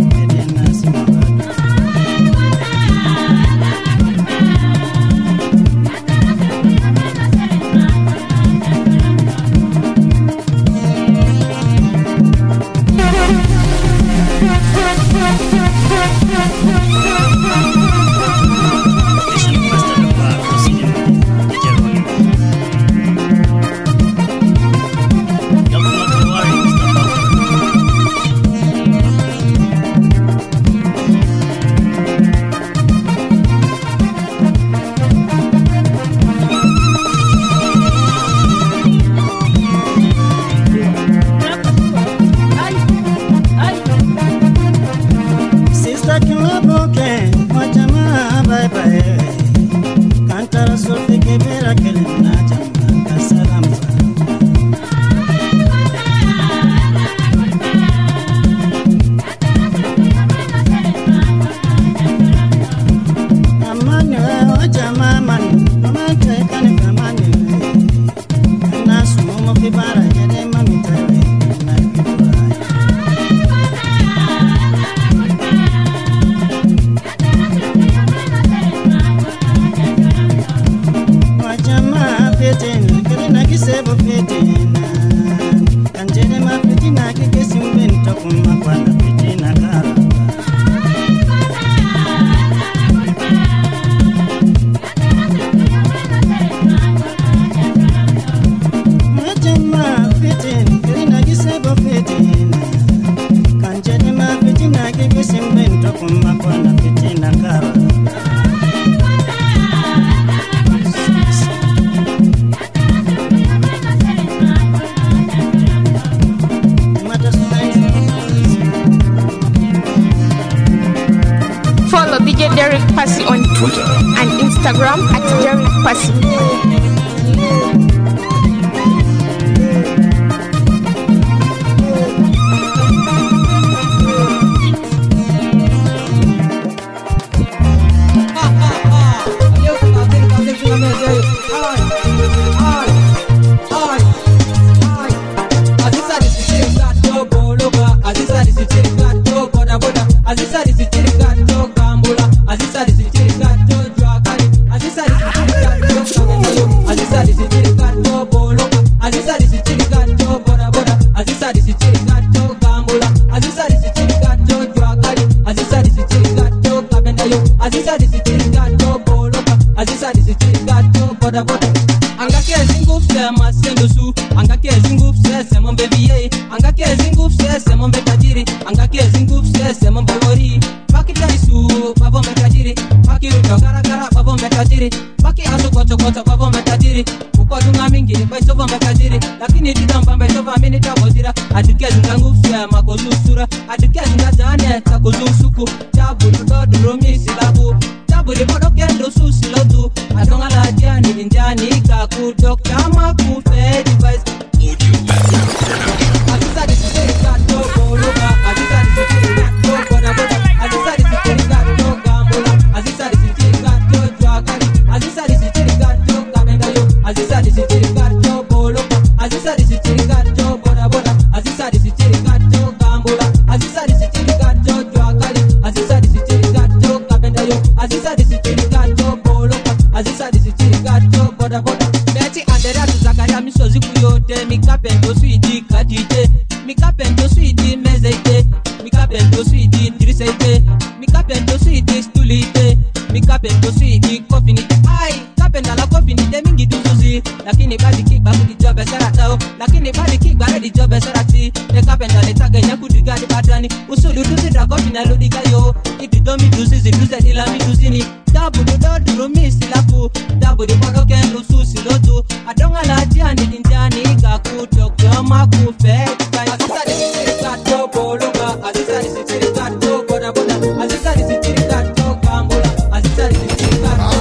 Instagram at Derek Passy. Angake zingufse semon bewori, pakita isu, babo mekajiri, pakiru kagara matajiri baki asu kocho kocho kwa matajiri uko dunga mingi kwa sova matajiri lakini tidamba mbe sova mini tabozira atukia zungangu fya makozusura atukia zungazane takozusuku tabu dodo romisi labu tabu ribodo kendo susi lotu adonga la jani njani kaku dokta maku fe device Azisa di siteri gato boloka Azisa di siteri gato boda boda Azisa di siteri gato gambola Azisa di siteri gato juakari Azisa di siteri gato kabendayo Azisa di siteri gato boloka Azisa di siteri gato boda boda Azisa di siteri gato gambola Azisa di siteri gato juakari Azisa di siteri gato kabendayo Azisa di siteri gato boloka Azisa di siteri gato boda boda Meti andera tuzakaria misozi kuyote Mikapendo suidi katite Mikapendo suidi mezeite Mikapendo suidi triseite Mikapendo suidi stulite Mikapendo suidi kofinite Ai, kapenda la kofinite mingi duzuzi Lakini badi kikba kudi jobe saratao Lakini badi kikba redi jobe sarati Nekapenda letaga nyaku digadi badani Usulu tuzidra kofina ludiga yo Ididomi duzizi duze dila miduzini Dabu dudodu rumisi lafu Dabu di bodo ken lususi lotu Adonga la jani dinjani Gaku tokyo maku fedi Azisa di sitiri gato bologa Azisa di sitiri gato boda boda Azisa di sitiri gato gambola Azisa di sitiri gato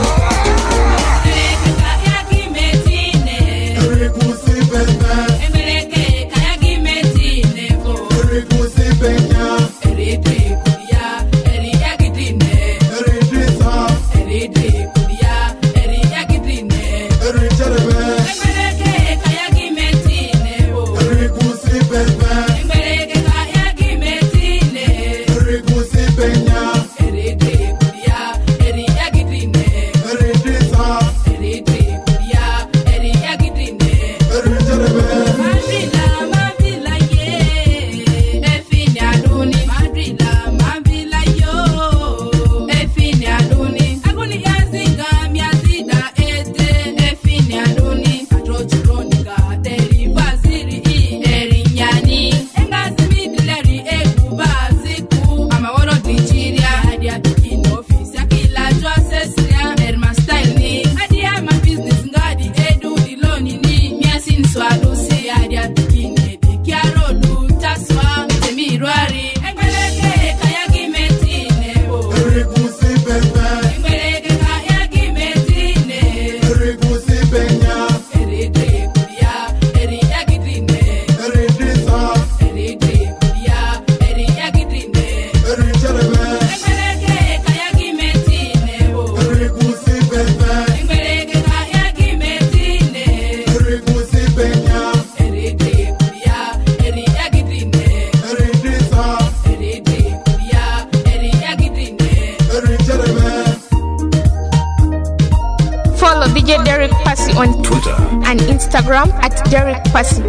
On Twitter and Instagram at Derek Passy.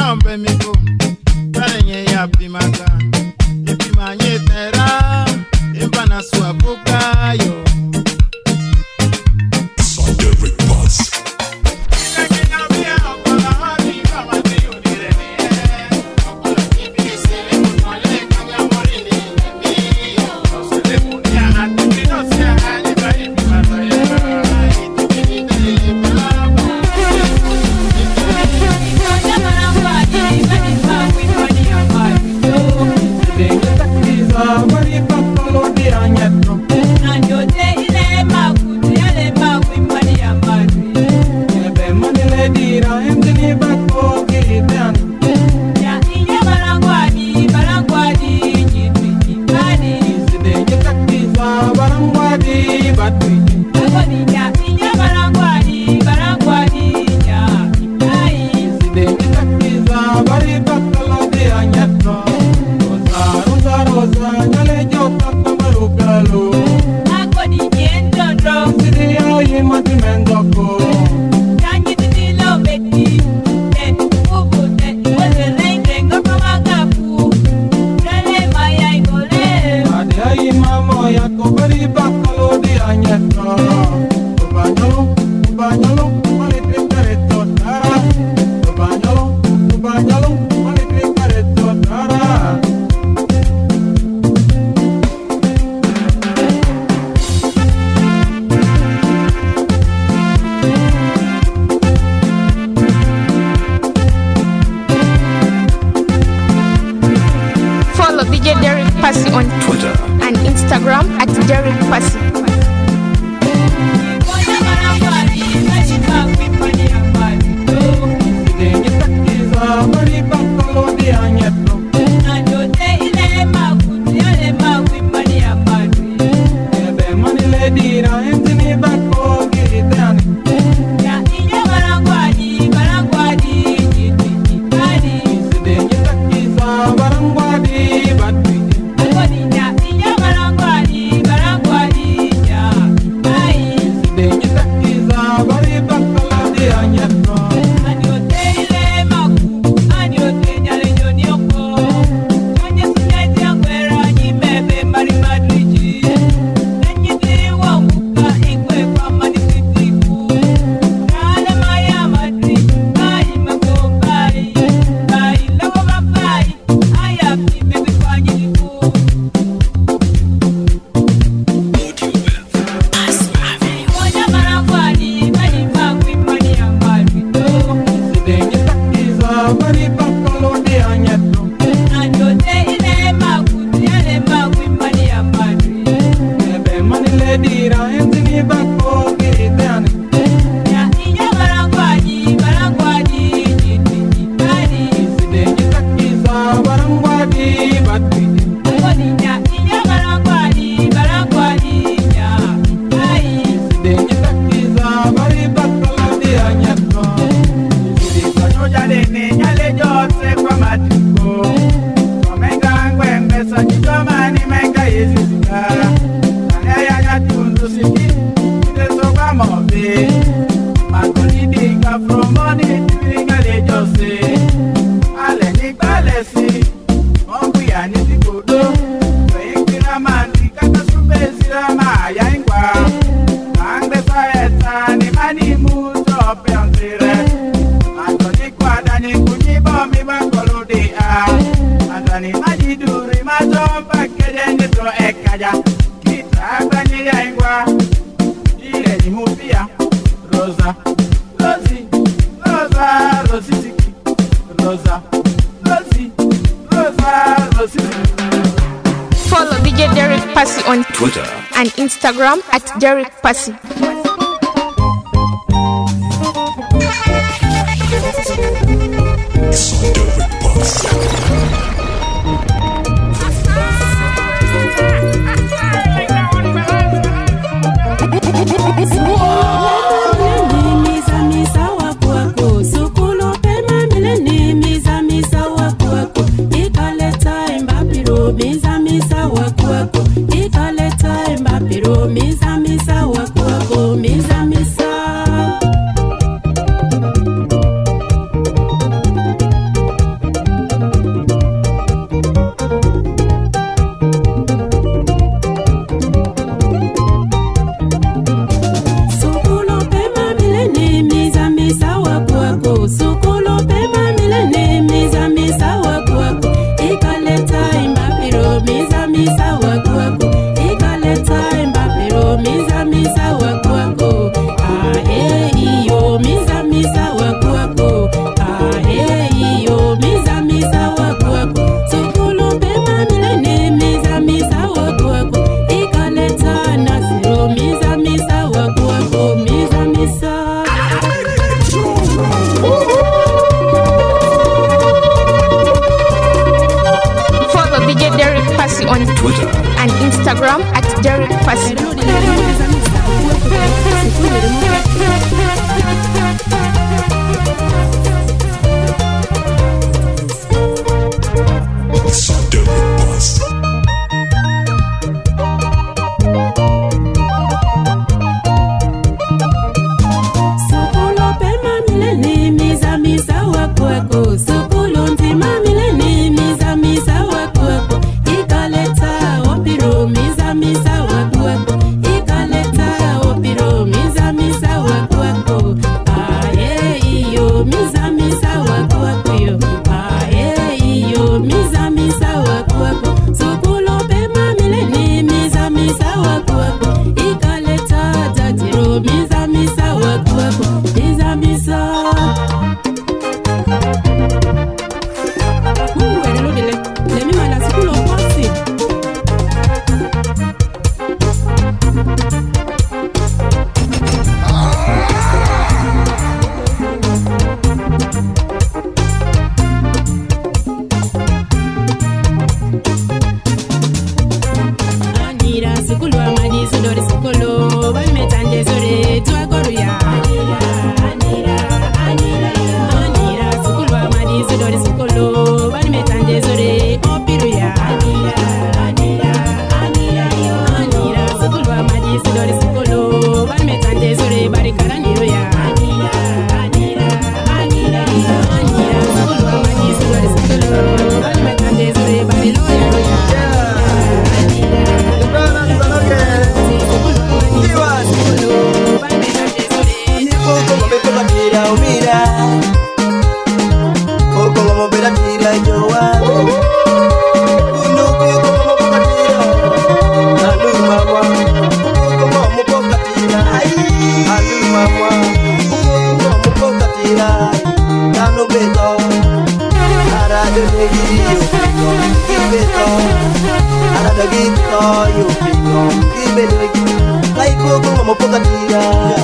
Nyombe miku Tarenye ya pimaka Ipimanye tera Impana swapuka yo Sanderic Buzz. Follow D J Derek Passy on Twitter and Instagram at Derek Passy. como bela tira yo wa. Uno poco como patira. Aluma wa. Como mo poca tira. Aluma wa. Como mo poca tira. Tano beto. Ara de negiri yo pingo. Beto. Ara de gito yo pingo. Beto. Kai poco como poca tira.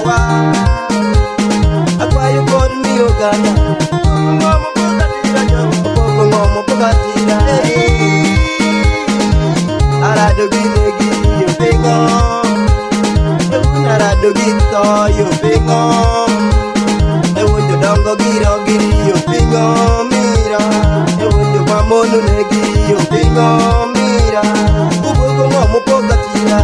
Akwayo kod miyo gana. Momo poka tira yo. Poco momo poka tira. Arado ginegi yo pingo. Arado gito yo pingo. Ewojo dongo giro giri yo pingo. Mira. Ewojo mamono negi yo pingo. Mira. Poco momo poka tira.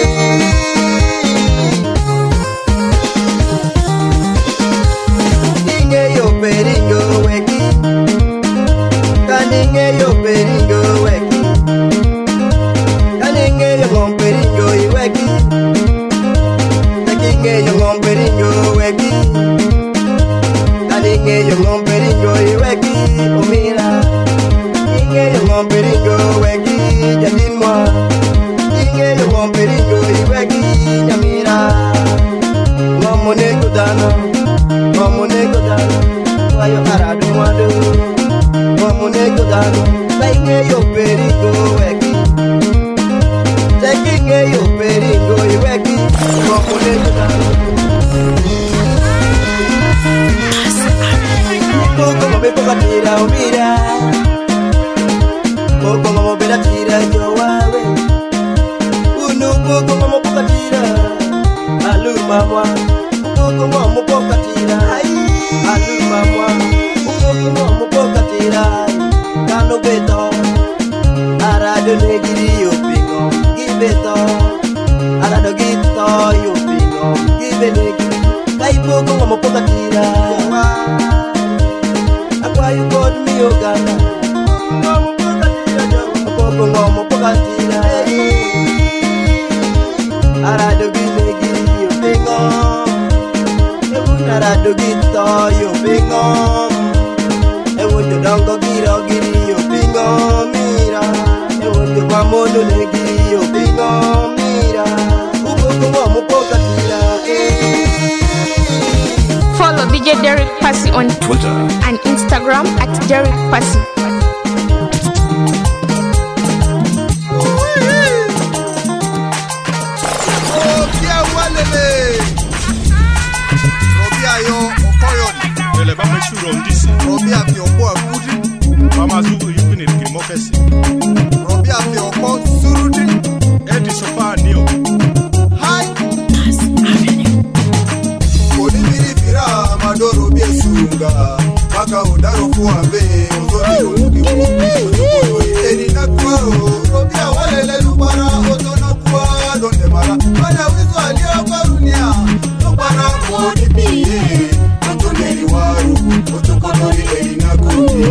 Peringo weki, kaninge yo peringo weki, kaninge yo ngom peringo weki, kaninge yo ngom peringo weki, kaninge yo ngom peringo weki, omira, kaninge yo ngom peringo weki, jadin moi, kaninge yo ngom peringo weki, jamira, ngomone kudana, ngomone kudana. Ayo arado mado, mamune godano, tainge yo perigo weki, tainge yo perigo weki, mamune godano. Poco mo bebo katira omira, poco mo bela tira yo wawe, unu poco mo poka tira, alu mamwa, poco mo poka tira, alu mamwa. Mo poka tira, kano beto, arado negiri yo pingo, gibeto, arado gito yo pingo, gibe negiri, kai poco mo poka tira, akwayo kod miyo gana, mo poka tira yo, poco mo poka tira, arado ginegiri yo pingo, arado gito yo pingo. Ewojo dongo giro giri yo pingo mira. Ewojo mamono negi yo pingo mira. Upoco mo poka tira. Follow D J Derek Passy on Twitter and Instagram at Derek Passy. Oh, kia walele. Robia yo okoyoni. Ele ba meshuro ndisi. Robia fi opo akudi. Mama zugu yupini kimokesi. Robia fi opo surudi. Edi sofa nio. Hi. Kodibiri fira madoro biesunga. Maka udaro fuambe. Uzodi unuki. Edi nakwaro. Robia walele lupara. Otono kwa donde mara. Mana wizu alio karunia. Lupara kodibiri. Otoneri waru. Otokonori edi nakundi.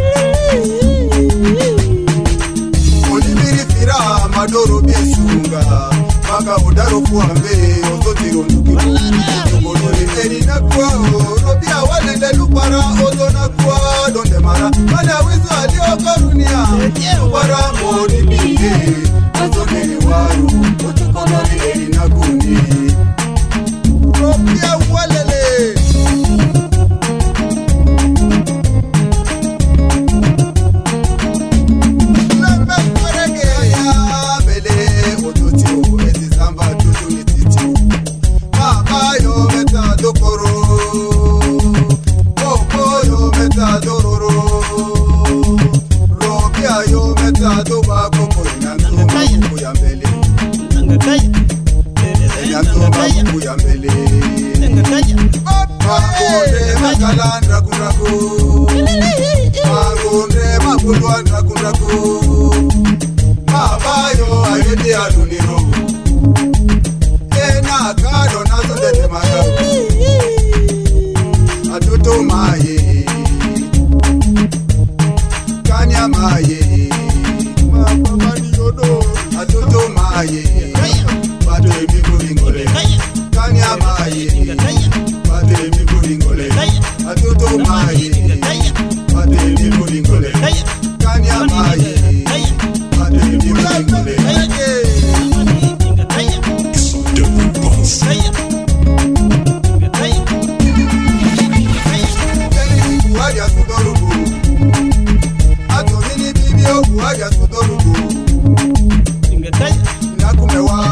Kodibiri fira madoro biesunga. Maka udaro fuambe. Ozotiro nuki. Otonori edi nakwaro. Robia walele lupara. Otona kwa donde mara. Mana wizu alio karunia. Lupara kodibiri. Otoneri waru. Otokonori edi nakundi. Robia walele. Atoto maye, ate mi bingole Kanya maye Bateri di bingole Buhaja sudorubu Atomini bibio buhaja sudorubu Nakumewa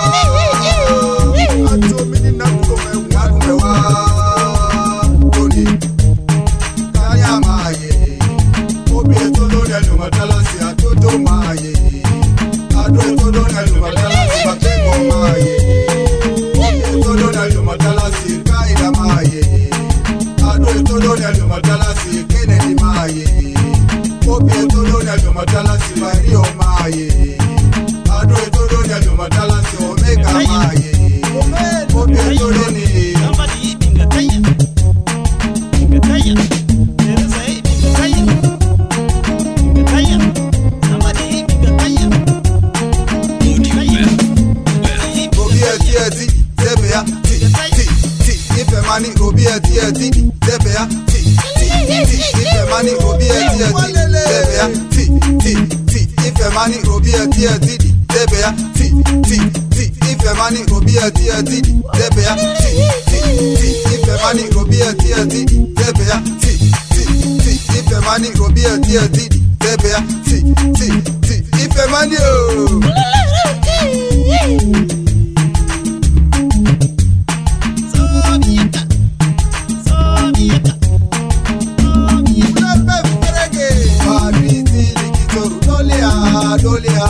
Atomini nakumewa Nakumewa Tony Kanya maye Obi etodo nelu matalasi atoto maye Ado etodo nelu matalasi bakengo maye Obi etodo nelu matalasi kaida maye Ado etodo nelu matalasi Kennedy maye Obi etodo nelu matalasi Mario maye Ado etodo nelu matalasi Omega maye Obi etodo ni Mani obi eti eti tebea ti ti ti ife mani obi eti eti tebea ti ti ti ife mani obi eti eti tebea ti ti ti ife mani obi eti eti tebea ti ti ti ife mani obi eti eti tebea ti ti ti ife mani obi eti eti tebea ti ti ti ife mani o Dolia,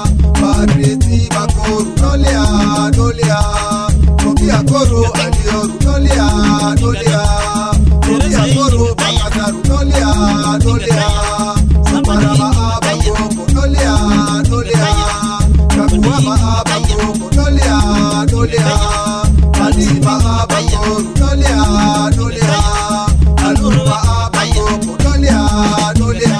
Patriti Bakoru, Dolia, Dolia, Tobia Koro, Alioru, Dolia, Dolia, Tobia Koro, Bakataru, Dolia, Dolia, Saparama Abakoko, Dolia, Dolia, Kakuama Abakoko, Dolia, Dolia, Adima Abakoru, Dolia, Dolia, Alurma Abakoko, Dolia, Dolia.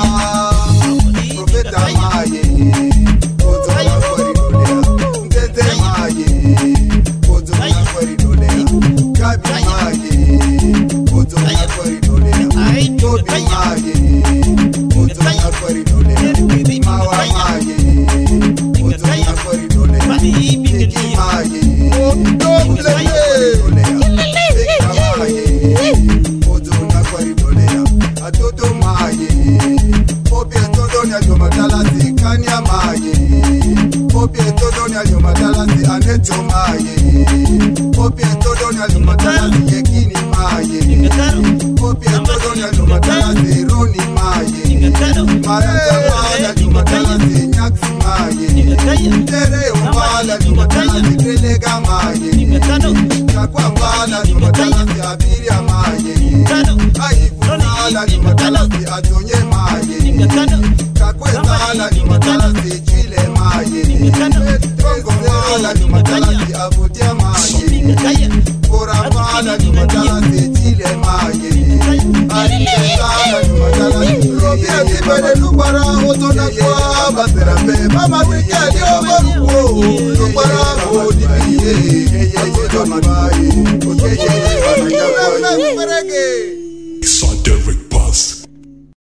Mama,